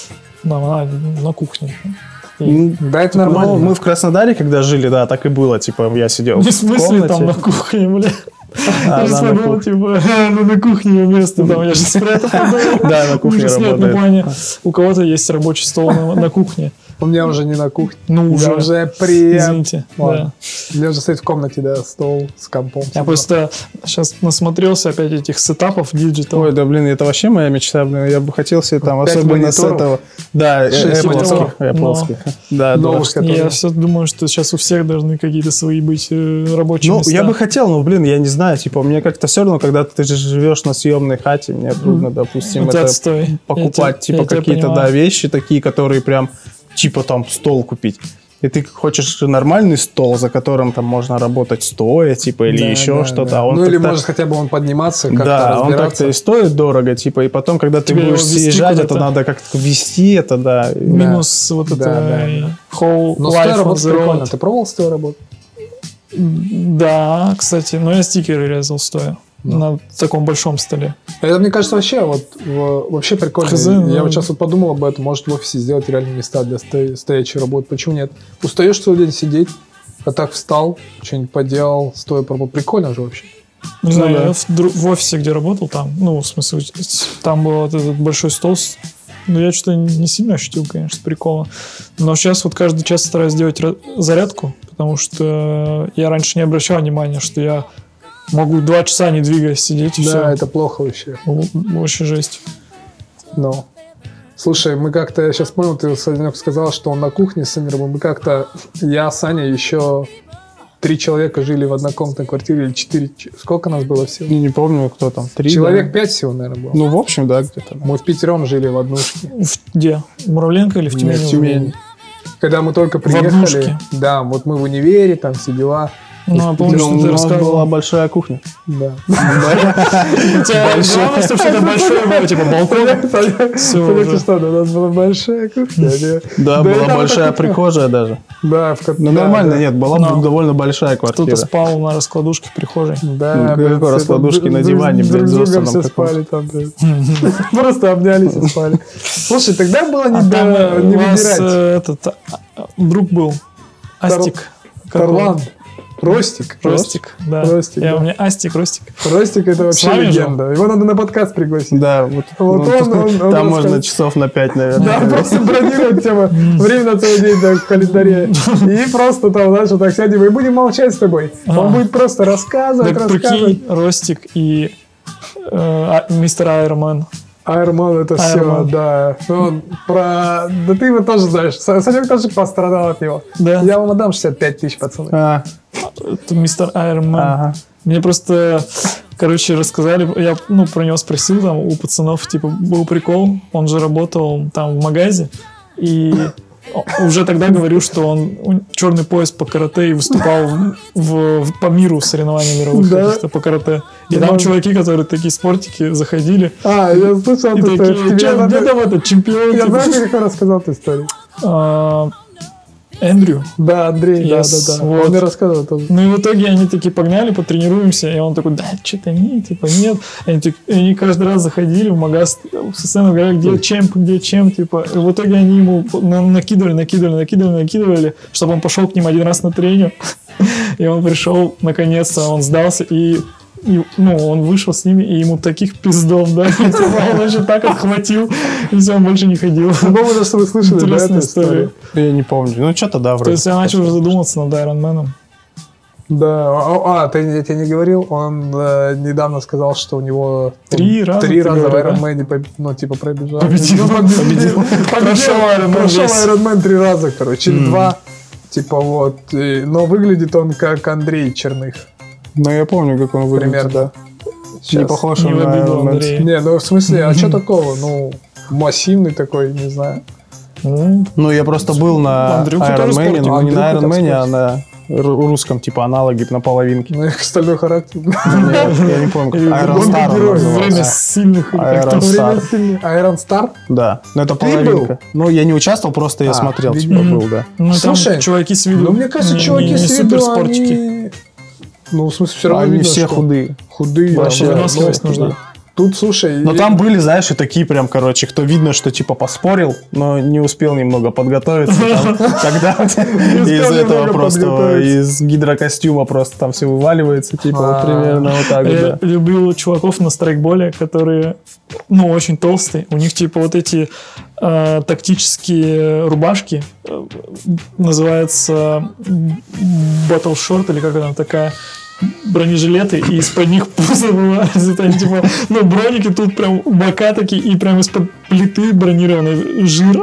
на, на, на кухне. И- Ну, Да, это ну, нормально. мы в Краснодаре, когда жили, да, так и было. Типа, я сидел Не в в смысле комнате. там на кухне, бля. А, Я же да, на подумал, кухне. типа, ну на кухне место там, я сейчас про это подумал. Да, на кухне Ужас, нет, работает. ну, в плане, у кого-то есть рабочий стол на, на кухне. У меня уже не на кухне. Ну, уже, Я уже при... извините. Ладно. Да. У меня уже стоит в комнате, да, стол с компом. Я просто сейчас насмотрелся опять этих сетапов диджитал. Ой, да, блин, это вообще моя мечта, блин. Я бы хотел себе там, Пять особенно с мониторов? этого. Да, э, Шесть Apple-ских. мониторов. Apple-ских. Да, да. Новых, Я которые- все думаю, что сейчас у всех должны какие-то свои быть э, рабочие Ну, места. я бы хотел, но, блин, я не знаю, типа, мне как-то все равно, когда ты же живешь на съемной хате, мне трудно, допустим, Это это отстой. Я покупать, тебя- типа, я тебя какие-то, да, понимаю. вещи такие, которые прям, типа, там, стол купить. И ты хочешь нормальный стол, за которым там можно работать стоя, типа, или Да, еще да, что-то. да. А он Ну или как-то- может хотя бы он подниматься, как-то Да, он разбираться. как-то и стоит дорого, типа, и потом, когда ты Тебе будешь его везти съезжать, это куда-то. надо как-то вести это, да. Минус вот Да, это да, э, да. whole Но life стоя on работать the прикольно. road. Ты пробовал стоя работать? Да, кстати, но я стикеры резал стоя на таком большом столе. Это, мне кажется, вообще вот в- вообще прикольно. Хз, Я ну. вот сейчас вот подумал об этом. Может в офисе сделать реальные места для сто- стоячей работы. Почему нет? Устаешь целый день сидеть, а так встал, что-нибудь поделал, стоя пробовал. Прикольно же вообще. Не знаю, да. я в, дру- в офисе, где работал, там, ну, в смысле, там был вот этот большой стол. с- Ну, я что-то не сильно ощутил, конечно, прикола. Но сейчас вот каждый час стараюсь делать ра- зарядку, потому что я раньше не обращал внимания, что я могу два часа не двигаясь сидеть, и Да, все. это плохо вообще. Вообще жесть. Ну. Слушай, мы как-то, я сейчас понял, ты, Санек, сказал, что он на кухне с Саней работал. Мы как-то, я, Саня, еще три человека жили в однокомнатной квартире, или четыре. ч- Сколько нас было всего? Не, не помню, кто там. Три, Человек да? пять всего, наверное, было. Ну, в общем, да, где-то. да. Мы в пятером жили в однушке. В- где? В Муравленко или в Тюмени? в Тюмени. Когда мы только приехали, однушке? да, вот мы в универе, там все дела. Ну, я помню, Ну, что у ты нас была рассказывал. большая кухня. Да. У тебя главное, чтобы что-то большое было, типа балкон. Всё Понимаете, уже. что, у нас была большая кухня. Да, Да, была это большая вот такая- прихожая даже. Да, в ко- Ну, да, нормально, да. нет, была Но. довольно большая Кто-то квартира. спал на раскладушке в прихожей. Да, Ну, блядь, какой все раскладушки там на друг- диване, блядь, друг с другом взрослом все каком-то. спали там, блядь. Просто обнялись и спали. Слушай, тогда было не А там до- э, не у вас выбирать. э, этот а, друг был. Астик. Как он? Тарлан. Ростик. Ростик, да. Ростик, Я да. у меня Астик, Ростик. Ростик это вообще вами жил? легенда. Его надо на подкаст пригласить. Да, вот, Вот ну, он- он- он там можно расскажет. часов на пять, Да, наверное. просто бронировать тема. Время на целый день так, в календаре. И просто там, знаешь, вот так сядем и будем молчать с тобой. А. Он будет просто рассказывать, Так рассказывать. прикинь, Ростик и э, а, мистер Айронмен. Айрман это все, Iron Man. да. Ну, про... Да ты его тоже знаешь. Са- Санек тоже пострадал от него. Да. Я вам отдам шестьдесят пять тысяч, пацаны. А, Это мистер Айронмен. ага. Мне просто, короче, рассказали, я, ну, про него спросил, там, у пацанов, типа, был прикол, он же работал там в магазе, и уже тогда говорил, что он черный пояс по карате и выступал в, в- в- по миру соревнований мировых Да. каких-то по карате. И Да. там чуваки, которые такие спортики, заходили, А, я слышал и эту историю. такие, Тебе «Чё, надо- где там этот чемпион? Я типа?» знаю, как я рассказал эту историю. А, Эндрю. Да, Андрей, да, Yes, да, да. вот. Он мне рассказывал тоже. Ну и в итоге они такие погнали, потренируемся, и он такой, да, что-то нет, типа нет. И они, так- и они каждый раз заходили в магаз, со сцены говорили, где чемп, где чем, типа. И в итоге они ему на- накидывали, накидывали, накидывали, накидывали, чтобы он пошел к ним один раз на тренинг. И он пришел, наконец-то, он сдался, и И, ну, он вышел с ними, и ему таких пиздов, да, он еще так отхватил, и все, он больше не ходил. По-моему, что вы слышали, да, эту историю? Я не помню. Ну, что-то да, вроде. То есть я начал уже задуматься над Iron Man. Да, а, а ты, я тебе не говорил, он э, недавно сказал, что у него три раза, три раза говорил, в Iron да? Man, ну, типа, пробежал. Победил. Победил. Прошел Iron Man Прошел весь. Iron Man три раза, короче, или два. Типа вот, и- но выглядит он как Андрей Черных. Ну, я помню, как он выглядит, Примерно. да. Сейчас. Не похож Не он в на обиду, Iron Man. Андрей. Не, ну в смысле, а что такого? Ну, массивный такой, не знаю. Ну, Ну, я просто был на Андрюха Iron тоже Man, спортик. ну, не на Андрюха Iron там Man, а спортик. на ру- русском, типа, аналоге на половинке. Ну, их стальной характер. Нет, я не помню, как Или Iron он Star он герой. назывался. время сильных или Iron как-то. Star. Время сильный. Iron Star? Да, но это Ты был? половинка. Ну, я не участвовал, просто я А, смотрел, видимо. типа, Мгм. был, да. Ну, там Слушай, чуваки с виду Ну, мне кажется, не- чуваки не, не с виду, суперспортики. они... Ну, в смысле, все равно Они видно, все что худые. Худые. Вообще да, выносливость ну, нужна. Тут, слушай... Но и- там были, знаешь, и такие прям, короче, кто видно, что типа поспорил, но не успел немного подготовиться. там, Когда из этого немного просто, подготовиться. из гидрокостюма просто там все вываливается, типа вот А. примерно вот так вот, Я да. любил чуваков на страйкболе, которые, ну, очень толстые. У них, типа, вот эти э, тактические рубашки, э, называется battle short, или как она такая, бронежилеты, и из-под них пузо вылазит. Они, типа, ну, броники тут прям бока такие, и прям из-под плиты бронированной жира.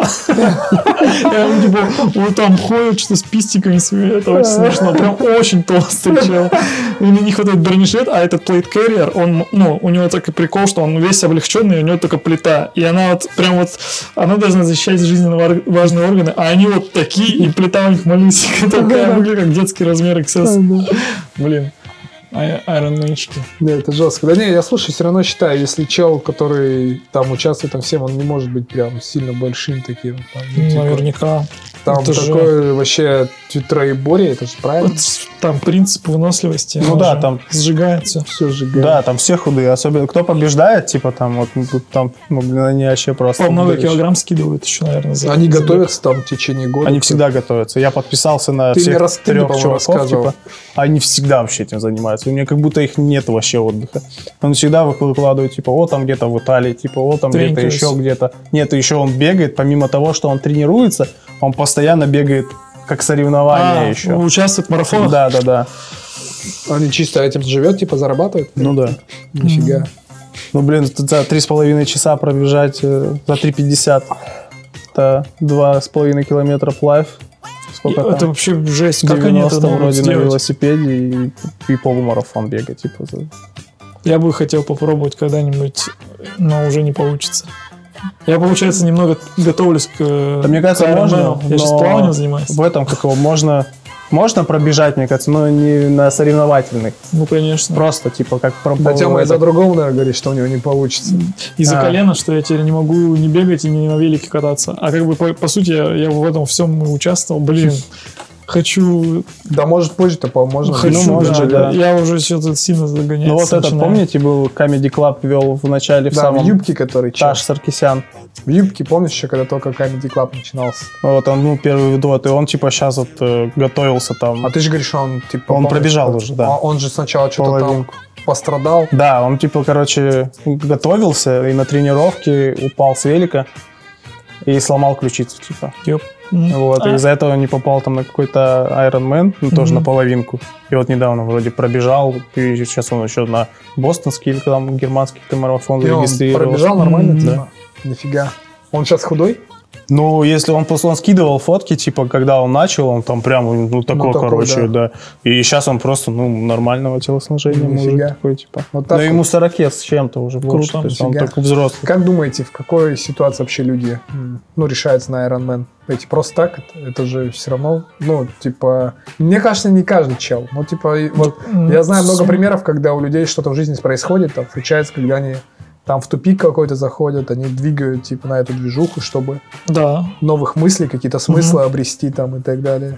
И они, типа, вот там ходят, что с пистиками своими. Это очень смешно. Прям очень толстый чел. И на них хватает бронежилет, а этот plate carrier, он, ну, у него такой прикол, что он весь облегченный, у него только плита. И она вот прям вот, она должна защищать жизненно вар- важные органы, а они вот такие, и плита у них малюсенькая такая, выглядит как детский размер икс эс. Блин. Ай- Айронменчики. Не, это жестко. Да не, я слушай, все равно считаю, если чел, который там участвует там всем, он не может быть прям сильно большим таким. Там, ну, типа, Наверняка. там это же- такой вообще троеборье, это же правильно. Вот там принцип выносливости. Ну он да, же там- сжигается. Все сжигает. Да, там все худые, особенно кто побеждает, типа там вот ну, тут там, ну, блин, они вообще просто. По много дичь. килограмм скидывают еще, наверное. за- Они за готовятся там в течение года. Они всегда готовятся. Я подписался на Ты мне всех раз- ты мне, трех по-моему, чуваков, рассказывал. типа, они всегда вообще этим занимаются. У меня как будто их нет вообще отдыха. Он всегда выкладывает, типа, о, там где-то в Италии, типа, о, там где-то Тренькаюсь. еще где-то. Нет, и еще он бегает, помимо того, что он тренируется, он постоянно бегает как соревнование А, еще. участвует в марафонах? Да, да, да. Они чисто этим живет, типа зарабатывают? Ну да. Нифига. Ну, блин, тут за три с половиной часа пробежать э, за три пятьдесят. Это два с половиной километра плайв. Сколько Это там? вообще жесть. Как они это девяносто могут вроде на сделать? велосипеде и, и полумарафон бегать. Типа. за- Я бы хотел попробовать когда-нибудь, но уже не получится. Я, получается, немного готовлюсь к Да, мне кажется, к Ironman. можно, Я сейчас но плаванием занимаюсь. В этом как его можно, можно пробежать, мне кажется, но не на соревновательных. Ну, конечно. Просто, типа, как про Да, Тёма это- из-за другого, наверное, говорит, что у него не получится. Из-за А. колена, что я теперь не могу не бегать и не на велике кататься. А как бы, по, по сути, я, я в этом всем и участвовал. Блин, хочу... Да, может, позже-то, по-моему, можно. хочу, ну, может да, быть, да. да. Я уже что-то сильно загоняюсь. Ну вот этот, начинаю. помните, был Comedy Club вел в начале в Да, самом... в юбке, который чел. Таш Саркисян. В юбке, помнишь, еще когда только Comedy Club начинался? Вот он, ну, первый видос, и он, типа, сейчас вот э, готовился там. А ты же говоришь, что он, типа... Он помнишь, пробежал что- уже, да. А он же сначала что-то там Половинку. пострадал. Да, он, типа, короче, готовился и на тренировке упал с велика и сломал ключицу, типа. Ёп. М. Вот, А, и из-за этого не попал там на какой-то Iron Man, ну, тоже Мгм. на половинку. И вот недавно вроде пробежал, и сейчас он еще на бостонский или там германский марафон И он зарегистрировался. пробежал нормально, М, типа? Нифига. Он сейчас худой? Ну, если он просто он скидывал фотки, типа, когда он начал, он там прям, ну, такой, такой, короче, да. И сейчас он просто, ну, нормального телосложения Нифига. мужик такой, типа. Вот так Да вот. ему сорок с чем-то уже больше, Круто, то есть он нифига. такой взрослый. Как думаете, в какой ситуации вообще люди, м, ну, решаются на Iron Man? Эти просто так? Это, это же все равно, ну, типа... Мне кажется, не каждый чел. Ну, типа, и вот м, я знаю много с- примеров, когда у людей что-то в жизни происходит, там, случается, когда они там в тупик какой-то заходят, они двигают, типа, на эту движуху, чтобы Да. новых мыслей, какие-то смыслы обрести там и так далее.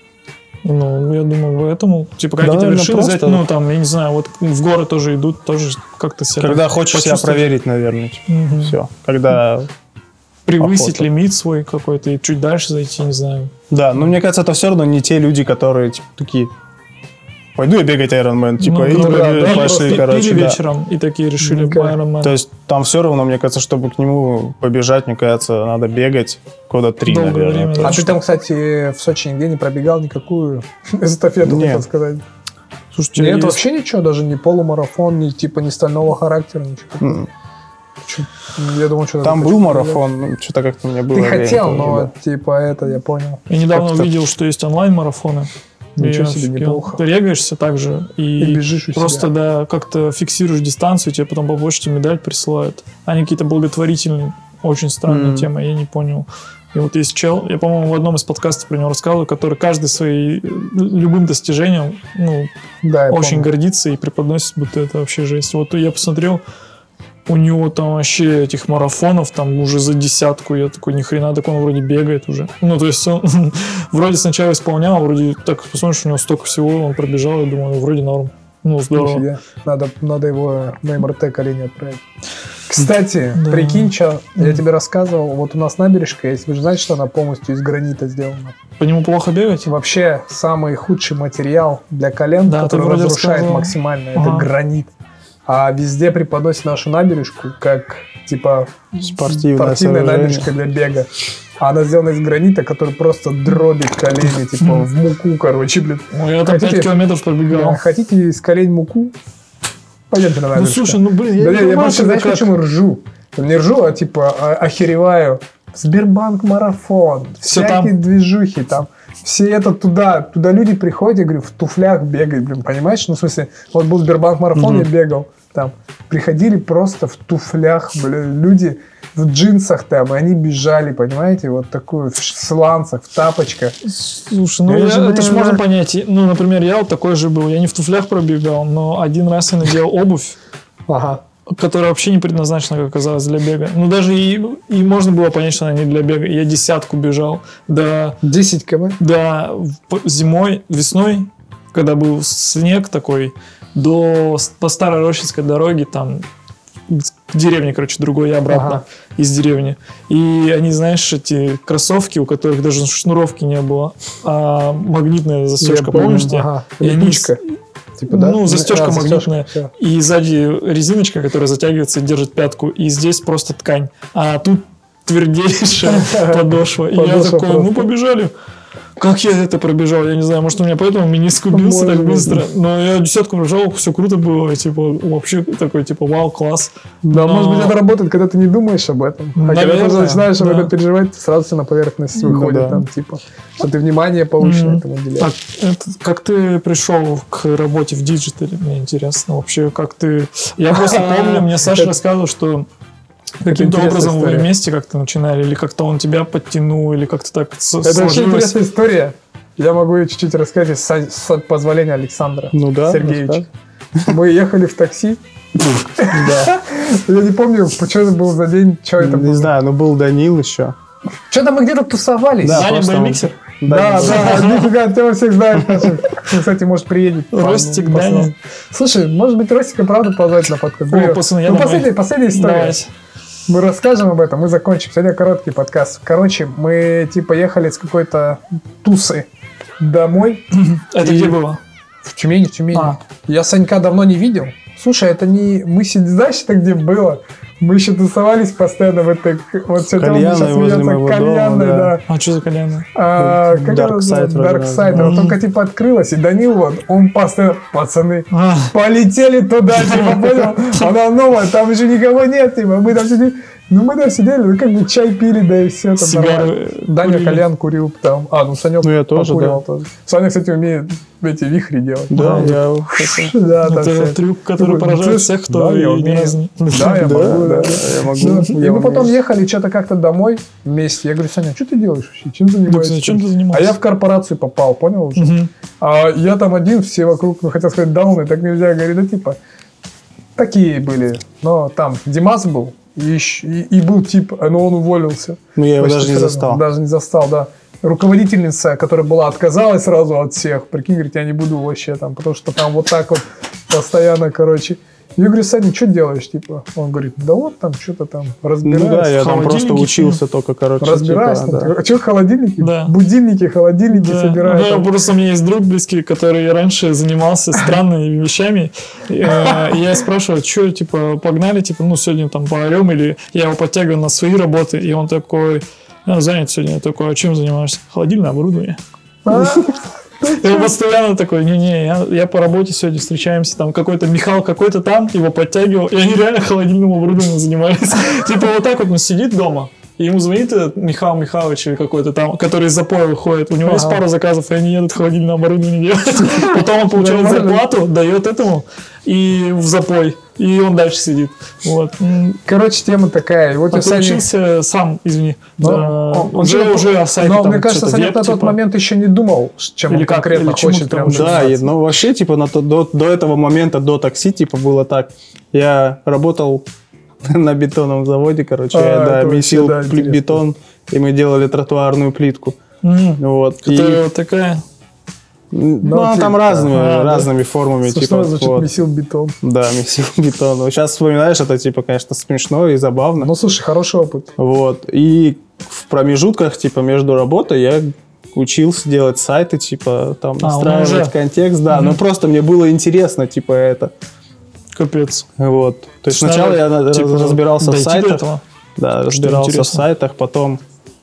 Ну, я думаю, поэтому, типа, Да, какие-то наверное, вершины просто- взять, ну, там, я не знаю, вот в горы тоже идут, тоже как-то себя... Когда так хочешь себя почувствовать. проверить, наверное, типа, Мгм. все. Когда... Превысить Охота. лимит свой какой-то и чуть дальше зайти, не знаю. Да, но мне кажется, это все равно не те люди, которые, типа, такие... пойду я бегать Ironman, типа, Ну, и ну, да, побегали, да, пошли, просто короче, пили да. вечером и такие решили Ну-ка. Ironman. То есть там все равно, мне кажется, чтобы к нему побежать, мне кажется, надо бегать года три, Долгое наверное. время, точно. А ты там, кстати, в Сочи нигде не пробегал никакую эстафету, Нет. хотел сказать? Слушайте, Нет, есть- вообще ничего, даже не полумарафон, ни типа ни стального характера, ничего. М. Чё- Я думал, что Там был марафон, ну, что-то как-то у меня было. Ты время хотел, тоже, но да. типа это я понял. Я недавно Как-то- увидел, что есть онлайн-марафоны. Ничего Я себе, офигел. неплохо. Ты регаешься так же и, И бежишь у просто, себя. да, как-то фиксируешь дистанцию, тебе потом по почте медаль присылают. Они какие-то благотворительные, очень странная Мгм. тема, я не понял. И вот есть чел, я, по-моему, в одном из подкастов про него рассказывал, который каждый своим любым достижением, ну, Да, я очень помню. гордится и преподносит, будто это вообще жесть. Вот я посмотрел, у него там вообще этих марафонов там уже за десятку. Я такой, ни хрена, так он вроде бегает уже. Ну, то есть он вроде сначала исполнял, вроде так посмотришь, у него столько всего, он пробежал, я думаю, ну, вроде норм. Ну, здорово. Нифига. Надо, надо его на эм эр тэ колени отправить. Кстати, Да. прикинь, что я Мгм. тебе рассказывал, вот у нас набережка есть, вы же знаете, что она полностью из гранита сделана. По нему плохо бегать? Вообще, самый худший материал для колен, Да, ты который вроде разрушает рассказывал. максимально, Ага. это гранит. А везде преподносят нашу набережку как, типа, Спортивное спортивная сооружение. набережка для бега. А она сделана из гранита, который просто дробит колени, типа, в муку, короче, блин. Ну, я там Хотите- пять километров пробегал. Да, хотите из колен муку? Пойдемте на Ну, набережку. слушай, ну, блин, я Да не не, я понимаю, просто, знаешь, как- почему ржу? Не ржу, а типа а- охереваю. Сбербанк марафон, Всё всякие там. движухи там. Все это туда, туда люди приходят, я говорю, в туфлях бегают, блин, понимаешь? Ну, в смысле, вот был Сбербанк марафон, Мгм. я бегал, там, приходили просто в туфлях, блин, люди в джинсах там, и они бежали, понимаете, вот такую, в сланцах, в тапочках. Слушай, ну Я я- же, это же блин, можно да. понять. И, Ну, например, я вот такой же был. Я не в туфлях пробегал, но один раз я надел обувь, Ага. которая вообще не предназначена, как оказалось, для бега. Ну, даже и, и можно было понять, что она не для бега. Я десятку бежал до, десять километров. до в- зимой, весной, когда был снег такой, до с- по Старорощинской дороге, там, к деревне, короче, другой, я обратно Ага. из деревни. И они, знаешь, эти кроссовки, у которых даже шнуровки не было, а магнитная застежка, Я помню, помнишь? те? ага. И они Липучка. Типа, да? Ну, застежка А, магнитная. всё. И сзади резиночка, которая затягивается и держит пятку. И здесь просто ткань. А тут твердейшая подошва. И я Подошва такой, ну просто. побежали. Как я это пробежал, я не знаю, может у меня поэтому мениск убился Может так быть. быстро. Но я десятку пробежал, все круто было. И, типа, вообще такой, типа, вау, класс. Да, Но- может быть, это работает, когда ты не думаешь об этом. А когда ты Наверное, уже начинаешь об да. этом переживать, сразу все на поверхность Ну выходит, да. там, типа, что ты внимание повышенное Мгм. этому уделяешь. Так, это- как ты пришел к работе в диджитале? Мне интересно вообще, как ты... Я просто помню, мне Саша Это- рассказывал, что каким-то интересная образом вы история. вместе как-то начинали, или как-то он тебя подтянул, или как-то так с- Это вообще сложилось. интересная история. Я могу ее чуть-чуть рассказать с, с позволения Александра Ну да, Сергеевича. Мы ехали в такси. Да. Я не помню, что это был за день, что это Не было. знаю, но был Данил еще. Что-то мы где-то тусовались. Да, Даня просто он- Баймиксер? Да, да, нифига, тема всех знает. наших. Он, кстати, может, приедет. Ростик, Ну, пацан. Даня. Слушай, может быть, Ростика правда позвать на подкаст? О, Блин, пацаны, я ну, домой. последняя, последняя история. Давайте. Мы расскажем об этом, мы закончим. Сегодня короткий подкаст. Короче, мы типа ехали с какой-то тусы домой. Это И- где было? В Тюмени, в Тюмени. А. Я Санька давно не видел. Слушай, это не... Мы сидели, знаешь, это где было? Мы еще тусовались постоянно в этой... Вот все Кальянной возле моего дома, кальянной, да. да. А что за кальяна? А, как Dark она Side называется? вроде Dark Side. называется. Вот только типа открылась, и Данил вот, он постоянно... Пацаны, А, полетели туда, типа, понял? Она новая, там еще никого нет, типа, мы там сидели... Ну, мы там сидели, ну, как бы чай пили, да и все. Там нормально. сигары Даня курили. кальян курил там. А, ну, Санек Ну, я тоже, покуривал тоже. Саня, кстати, умеет эти вихри делать. Да, Да. я... Да, там Это все. трюк, который Ну, поражает ты- всех, кто да, я и не умею. раз... Да, я Да, могу, да. да, я могу. Да. Я И мы умею. потом ехали что-то как-то домой вместе. Я говорю, Саня, что ты делаешь вообще? Чем занимаешься? Чем ты А занимаешься? я в корпорацию попал, понял уже? Мгм. А я там один, все вокруг, ну, хотел сказать, дауны, так нельзя. Говорит, да типа, такие были. Но там Димас был, и, ещё- и- и был тип, но он уволился. Ну, я его Почти даже не сразу. застал. Даже не застал, да. Руководительница, которая была, отказалась сразу от всех. Прикинь, говорит, я не буду вообще там, потому что там вот так вот постоянно, короче. Я говорю, Саня, что делаешь, типа? Он говорит, да вот там что-то там разбираюсь. Ну да, я там просто холодильники, учился только, короче. Разбираюсь. типа, там, да. А что, холодильники? Да. Будильники, холодильники Да. собираю. Ну, там. просто у меня есть друг близкий, который раньше занимался странными вещами. И, э, Я спрашиваю, что, типа, погнали, типа, ну, сегодня там поорем, или я его подтягиваю на свои работы, и он такой, «А, занят сегодня. Я такой, а чем занимаешься? Холодильное оборудование. А? И он постоянно такой, не-не, я, я по работе сегодня встречаемся, там какой-то Михал какой-то там, его подтягивал, и они реально холодильным оборудованием занимались. Типа вот так вот он сидит дома, и ему звонит этот Михаил Михайлович или какой-то там, который из запоя выходит, у него есть Ага. пара заказов, и они едут холодильное оборудование делать. Потом он получает Нормально. зарплату, дает этому, и в запой, и он дальше сидит. Вот. М, Короче, тема такая. И вот А я ты Саня- учился сам, извини. Но Да, он- он уже, же- уже о сайте Но там мне кажется, что-то Саня веб, на тот типа. момент еще не думал, чем Или он как- конкретно или чему хочет ты прям там Да, заниматься. и, ну вообще, типа, на то, до, до этого момента, до такси, типа, было так. Я работал на бетонном заводе, короче, А, я, да, это вообще, месил да, пли- интересно. бетон, и мы делали тротуарную плитку. М, Вот. И, Это вот такая... ну, она там плитка. разными, А, да. разными формами, Смешно типа, звучит, вот. месил бетон. Да, месил бетон. Вот сейчас вспоминаешь, это, типа, конечно, смешно и забавно. Ну, слушай, хороший опыт. Вот. И в промежутках, типа, между работой я учился делать сайты, типа, там, А, настраивать уже? контекст, да. Мгм. Но просто мне было интересно, типа, это. Капец. Вот. То есть Надо, сначала я на- типа, разбирался в дойти до сайтах. этого. Да, разбирался в интересно. сайтах, потом...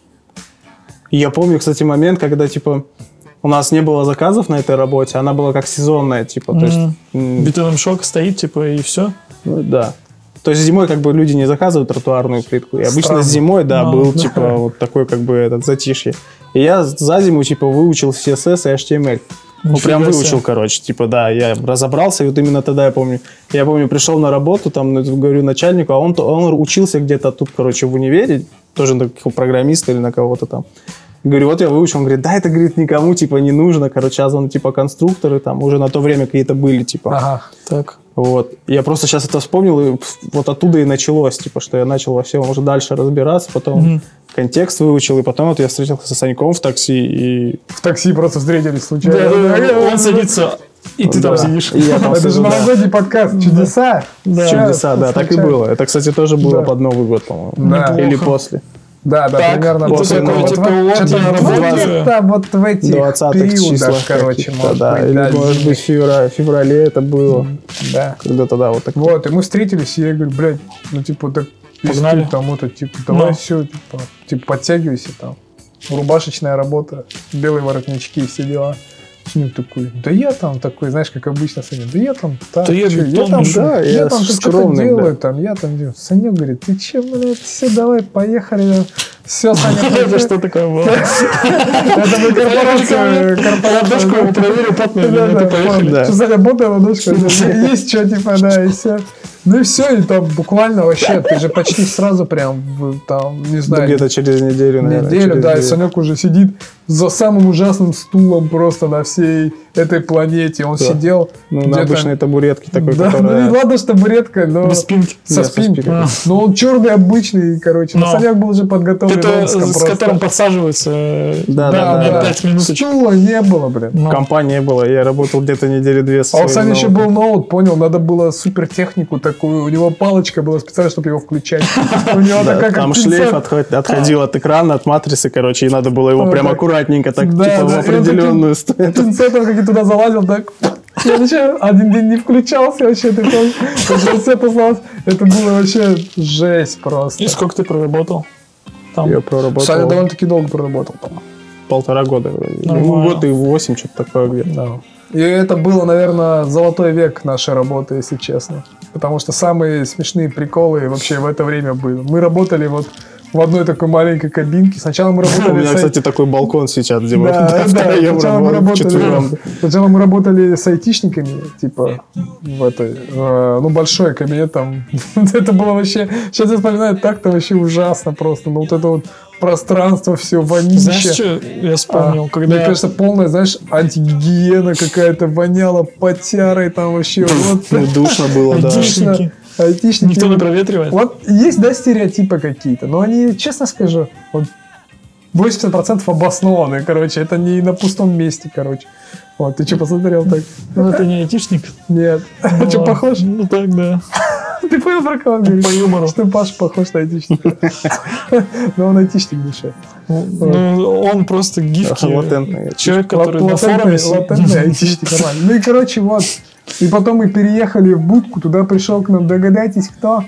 И я помню, кстати, момент, когда, типа, у нас не было заказов на этой работе, она была как сезонная, типа, то есть... Мгм. м, Бетонный мешок стоит, типа, и все. ну, да. То есть зимой как бы люди не заказывают тротуарную плитку. И обычно Странно. зимой, да, Ну, был да. типа вот такой как бы этот затишье. И я за зиму типа выучил си эс эс и эйч ти эм эль. Ну, Нифига прям себе. выучил, короче, типа, да, я разобрался, и вот именно тогда я помню, я помню, пришел на работу, там, ну, говорю начальнику, а он, то- он учился где-то тут, короче, в универе, тоже на какого программиста или на кого-то там. Говорю, вот я выучил, он говорит, да, это, говорит, никому, типа, не нужно, короче, а он, типа, конструкторы там уже на то время какие-то были, типа. Ага. Так. Вот. Я просто сейчас это вспомнил, и вот оттуда и началось, типа, что я начал во всем уже дальше разбираться, потом Мгм. контекст выучил, и потом вот я встретился со Саньком в такси, и... В такси просто встретились Да, случайно. да, да, он садится, и ты там Да. сидишь. И я там Это же сижу, да. новогодний подкаст «Чудеса». Да. Сейчас, Чудеса, да, так и случайно. было. Это, кстати, тоже было Да. под Новый год, по-моему. Да. Или Неплохо. после. Да, да, Так, примерно и ты после такой, Нового типа, года. вот Что-то я вот работаю. где-то вот в этих двадцатых периодах, числах. короче, каких-то, может да. быть, Или, да, может быть, в феврале, феврале это было. да. Когда-то, да, вот так. Вот, и мы встретились, и я говорю, блядь, ну, типа, так, если Погнали. ты там это, типа, давай Ну. все, типа, типа, подтягивайся там. Рубашечная работа, белые воротнички и все дела. Саня такой, да я там такой, знаешь, как обычно, Саня, да я там, так, Да я чё, бетон там, мешу. да, я, Я там что-то скромный, делаю, да. там, я там делаю. Саня говорит, ты че, блядь, все, давай, поехали. Все, Саня, Это что такое было? это мы корпорация, корпорация. Дашку ему проверю, потом или Да, нет, да, и поехали. понял. Да. Что заработала дочка? Есть что, типа, да, и все. Ну и все, и там буквально вообще, ты же почти сразу прям, в, там, не Да, знаю, где-то через неделю, наверное. неделю, через да, и две. Санек уже сидит за самым ужасным стулом просто на всей этой планете. Он Да. сидел Ну, на где-то- обычной табуретке такой, Да, ну которая... не ладно, что табуретка, но Без спинки. со Нет, со спинкой. спинкой. Но он черный, обычный, короче. Но Но. Санек был уже подготовлен. Это Омском с просто. которым подсаживается э, Да, Да, да, да, да. пять минуточек. Стула не было, блин. Ну, Компании было, я работал где-то недели две со А у своим Сани еще ноутом. был ноут, понял, надо было супертехнику такую, у него палочка была специально, чтобы его включать. У него Да, такая, как там пинцет. шлейф отход- отходил от экрана, от матрицы, короче, и надо было его Вот прям так. аккуратненько так, Да, типа, да, в и он определенную сторону. Пинцетом как туда залазил, так. Я вообще один день не включался вообще, ты помнишь? Потому все послалось. Это было вообще жесть просто. И сколько ты проработал? Там. Я проработал Саня довольно-таки долго проработал там. полтора года. вроде. Нормально. Ну, год и восемь, что-то такое где-то. Да. И это было, наверное, золотой век нашей работы, если честно. Потому что самые смешные приколы вообще в это время были. Мы работали вот в одной такой маленькой кабинке. Сначала мы У работали меня, с... кстати, такой балкон сейчас, где мы Да, да, втроем сначала мы работаем, вчетвером. работали, сначала мы работали с айтишниками, типа, в этой, э, ну, большой кабинет там. Это было вообще, сейчас я вспоминаю, так-то вообще ужасно просто. Ну, вот это вот пространство, все, Знаешь, вонище. что я вспомнил? А, когда Мне кажется, полная, знаешь, антигигиена какая-то воняла потярой там вообще. Вот, Ну, душно было, да. Айтишники. Точно. Айтишники. никто не проветривает. Вот есть, да, стереотипы какие-то, но они, честно скажу, вот восемьдесят процентов обоснованные, короче, это не на пустом месте, короче. Вот, ты что посмотрел так? Ну, это не айтишник. Нет. Ну, Что, ладно. похож? Ну, так, да. Ты понял, про кого говоришь? По юмору. Что Паша похож на айтишника. Но он айтишник в душе. Ну, он просто гифкий Латентный. человек, который на форуме Латентный сидит. латентный айтишник, нормально. Ну и, короче, вот. И потом мы переехали в будку, туда пришел к нам, догадайтесь, кто?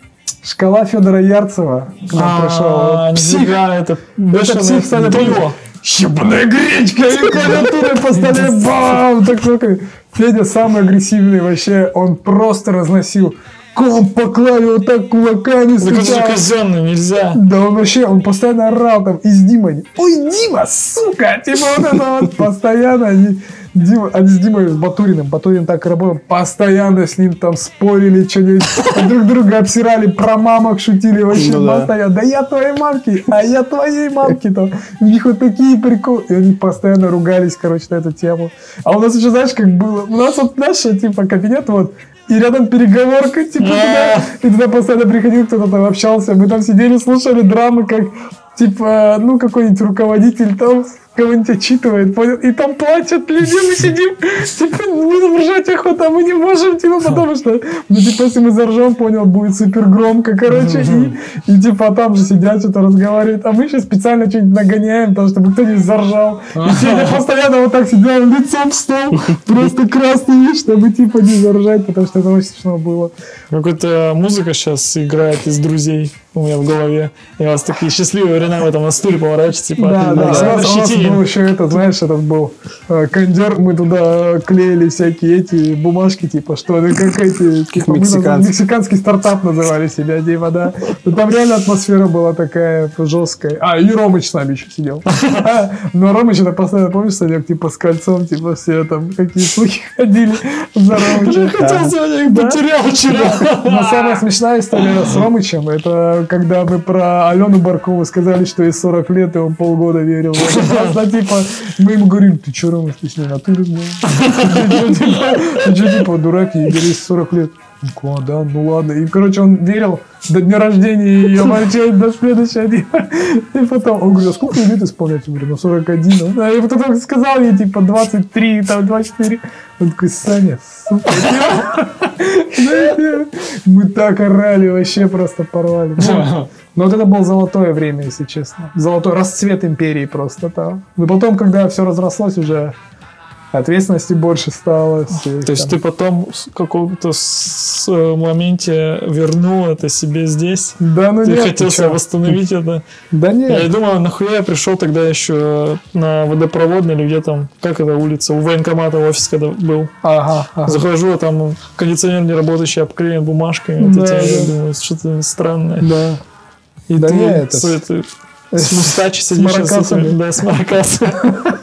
Шкала Федора Ярцева к нам пришел. А, Псих. нифига, это бешеное псих, Саня, трио. Ебаная гречка, и клавиатурой по столе, бам! Такой, Федя самый агрессивный вообще, он просто разносил комп по клаве, вот так кулаками Так это же стучал. казенный, нельзя. Да он вообще, он постоянно орал там, и с Димой. Ой, Дима, сука! Типа вот это вот постоянно они... Дима, они с Димой, с Батуриным, Батурин так и работал, постоянно с ним там спорили, что-нибудь, друг друга обсирали, про мамок шутили, вообще Ну да. постоянно. Да я твоей мамки, а я твоей мамки там. У них вот такие приколы. И они постоянно ругались, короче, на эту тему. А у нас еще, знаешь, как было? У нас вот наш, типа, кабинет вот, и рядом переговорка, типа, туда, и туда постоянно приходил кто-то там общался. Мы там сидели, слушали драмы, как, типа, ну, какой-нибудь руководитель там кого-нибудь отчитывает, понял? И там плачут люди, мы сидим, типа, ну, ржать охота, мы не можем, типа, потому что, ну, типа, если мы заржем, понял, будет супер громко, короче, и, и, типа, там же сидят, что-то разговаривают, а мы еще специально что-нибудь нагоняем, потому чтобы кто-нибудь заржал. И Федя постоянно вот так сидел, лицом в стол, просто красный, чтобы, типа, не заржать, потому что это очень смешно было. Какая-то музыка сейчас играет из друзей у меня в голове. И у вас такие счастливые времена, вы там на стуле поворачиваете, типа, Да, да, у нас, у нас щетинин. был еще это, знаешь, этот был э, кондер, мы туда клеили всякие эти бумажки, типа, что это как эти, типа, мы мексиканцы. называли- мексиканский стартап называли себя, типа, да. Ну, там реально атмосфера была такая жесткая. А, и Ромыч с нами еще сидел. Но Ромыч это постоянно, помнишь, Санек, типа, с кольцом, типа, все там, какие слухи ходили за Я Ромычем. хотел сегодня их Да. потерял вчера. Но самая смешная история с Ромычем, это когда мы про Алену Баркову сказали, что ей сорок лет, и он полгода верил. в это. Просто, типа, мы ему говорим, ты что, Ромыч, ты с ней натуры знаешь? Ты что, типа, дурак, ей говоришь сорок лет. Ну, да, ну ладно. И, короче, он верил до дня рождения ее молчать до следующего дня. И потом, он говорит, а сколько ей лет исполняется? Я говорю, ну, сорок один. А я потом сказал ей, типа, двадцать три, там, двадцать четыре. Он такой, Саня, сука. Знаете, мы так орали, вообще просто порвали. Ну, но вот это было золотое время, если честно. Золотой расцвет империи просто там. Но потом, когда все разрослось, уже ответственности больше стало. всей То есть там. ты потом в каком-то с- моменте вернул это себе здесь? Да, ну Ты нет, хотел ты себя чё? восстановить это? Да Я нет. думал, нахуя я пришел тогда еще на водопроводный или где там, как это улица, у военкомата офис когда был. Ага, ага. Захожу, а там кондиционер не работающий, обклеен бумажками. Вот Да, эти, я да. думаю, что-то странное. Да. И Да ты не, это с, с- этой- с мустачи сидишь. и с маракасами. этими- Да, с маракасами.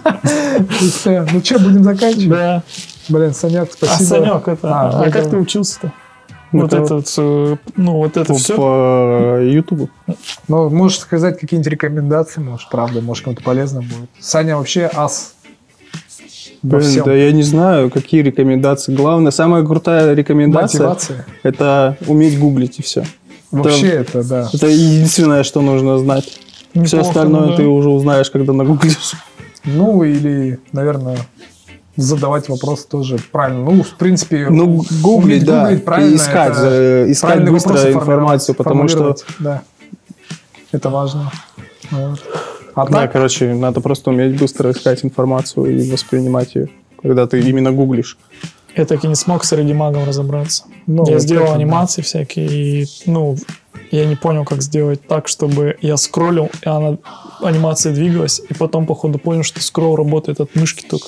И всё. Ну что, будем заканчивать? Да. Блин, Санек, А спасибо. Санек, это... А, А это- как ты учился-то? Ну, Вот это этот, э, ну, вот это По все. по Ютубу. Ну, можешь сказать какие-нибудь рекомендации, может, правда, может, кому-то полезно будет. Саня вообще ас. Во Блин, всем. да я не знаю, какие рекомендации. Главное, самая крутая рекомендация Мотивация. – это уметь гуглить и все. Вообще это, да. Это единственное, что нужно знать. Все Неплохо, остальное ну да. ты уже узнаешь, когда нагуглишь. Ну, или, наверное, задавать вопрос тоже правильно. Ну, в принципе, Ну, гуглить, уметь да, гуглить правильно, и искать, это за- искать правильные быстро вопросы информацию, формировать, потому что, формулировать, да, это важно. Вот. А да, так, короче, надо просто уметь быстро искать информацию и воспринимать ее, когда ты именно гуглишь. Я так и не смог с Реди Магом разобраться. ну, я вот сделал это, анимации всякие, и, ну, я не понял, как сделать так, чтобы я скроллил, и она, анимация двигалась, и потом, походу, понял, что скролл работает от мышки только.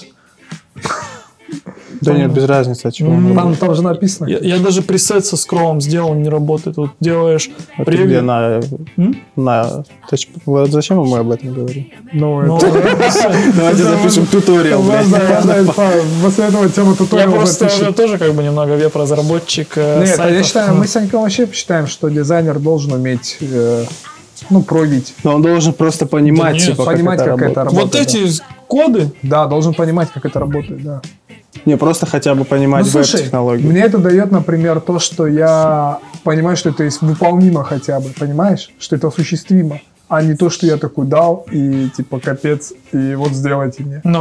Да нет, без разницы, от чего. М, он да. Там, работает. там же написано. Я, я даже пресет со скроллом сделал, он не работает. Вот делаешь А ты превью. где на... М? на тач- вот зачем мы об этом говорим? Ну, Ну, это... Давайте Это запишем туториал, блядь. Важная, важная инфа. После этого тему Я туториал просто запишем. уже тоже как бы немного веб-разработчик э, Нет, сайтов. я считаю, мы с Саньком вообще считаем, что дизайнер должен уметь, э, ну, провить. Но он должен просто понимать, Да нет, типа, понимать, как это как это работает. Вот работает, эти коды, Да, должен понимать, как это работает, да. Не, просто хотя бы понимать Ну, слушай, веб-технологии. мне это дает, например, то, что я понимаю, что это есть выполнимо хотя бы, понимаешь? Что это осуществимо, а не то, что я такой дал, и типа капец, и вот сделайте мне. но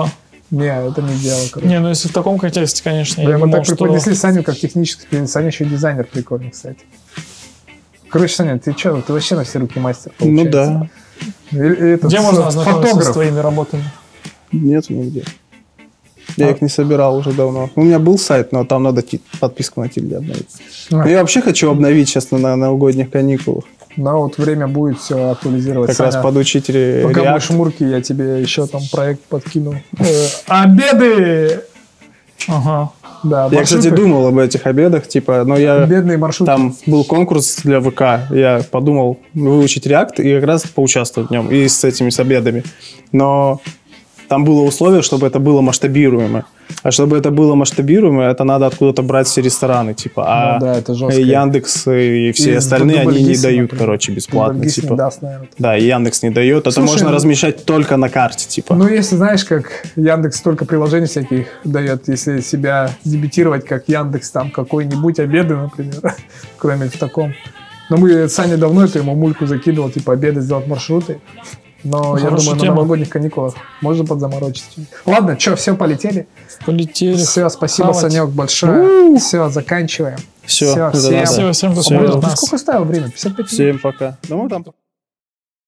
Не, это не дело, короче. Не, ну если в таком контексте, конечно, я Прямо думал, так что... преподнесли Саню как технический специалист. Саня еще и дизайнер прикольный, кстати. Короче, Саня, ты что, ты вообще на все руки мастер, получается. Ну да. И- и этот Где можно ознакомиться фотограф. с твоими работами? Нет нигде. Я А. их не собирал уже давно. У меня был сайт, но там надо ти- подписку на Тильде обновить. А. Но я вообще хочу обновить сейчас на, на новогодних каникулах. Да, вот время будет все актуализировать. Как раз Саня, подучить ре- пока React. будешь мурки, я тебе еще там проект подкину. Э, Обеды! Ага. Да, Я, кстати, маршруты. думал об этих обедах, типа, но я... Бедные маршруты. Там был конкурс для ВК. Я подумал выучить React и как раз поучаствовать в нем. И с этими с обедами. Но там было условие, чтобы это было масштабируемо. А чтобы это было масштабируемо, это надо откуда-то брать все рестораны. Типа, а Ну да, это жестко. Яндекс и все И остальные, они не Дубльгиз, дают, например. короче, бесплатно. Дубльгиз Типа. не даст, наверное. Да, и Яндекс не дает. Это Слушай, можно ну- размещать только на карте, типа. Ну, если знаешь, как Яндекс столько приложений всяких дает, если себя дебютировать как Яндекс, там какой-нибудь обеды, например, кроме в таком. Но мы с Саней давно это ему мульку закидывал, типа обеды сделать маршруты. Но я Хорошая думаю, на тема. новогодних каникулах можно подзаморочить. Ладно, что, все, полетели? Полетели. Все, спасибо, Хавать. Санек, большое. Все, заканчиваем. Все, Всё, это всем. надо. Всем, всем, кто Всем. смотрел Ты нас. сколько ставил время? пятьдесят пять минут? Всем пока. Да мы там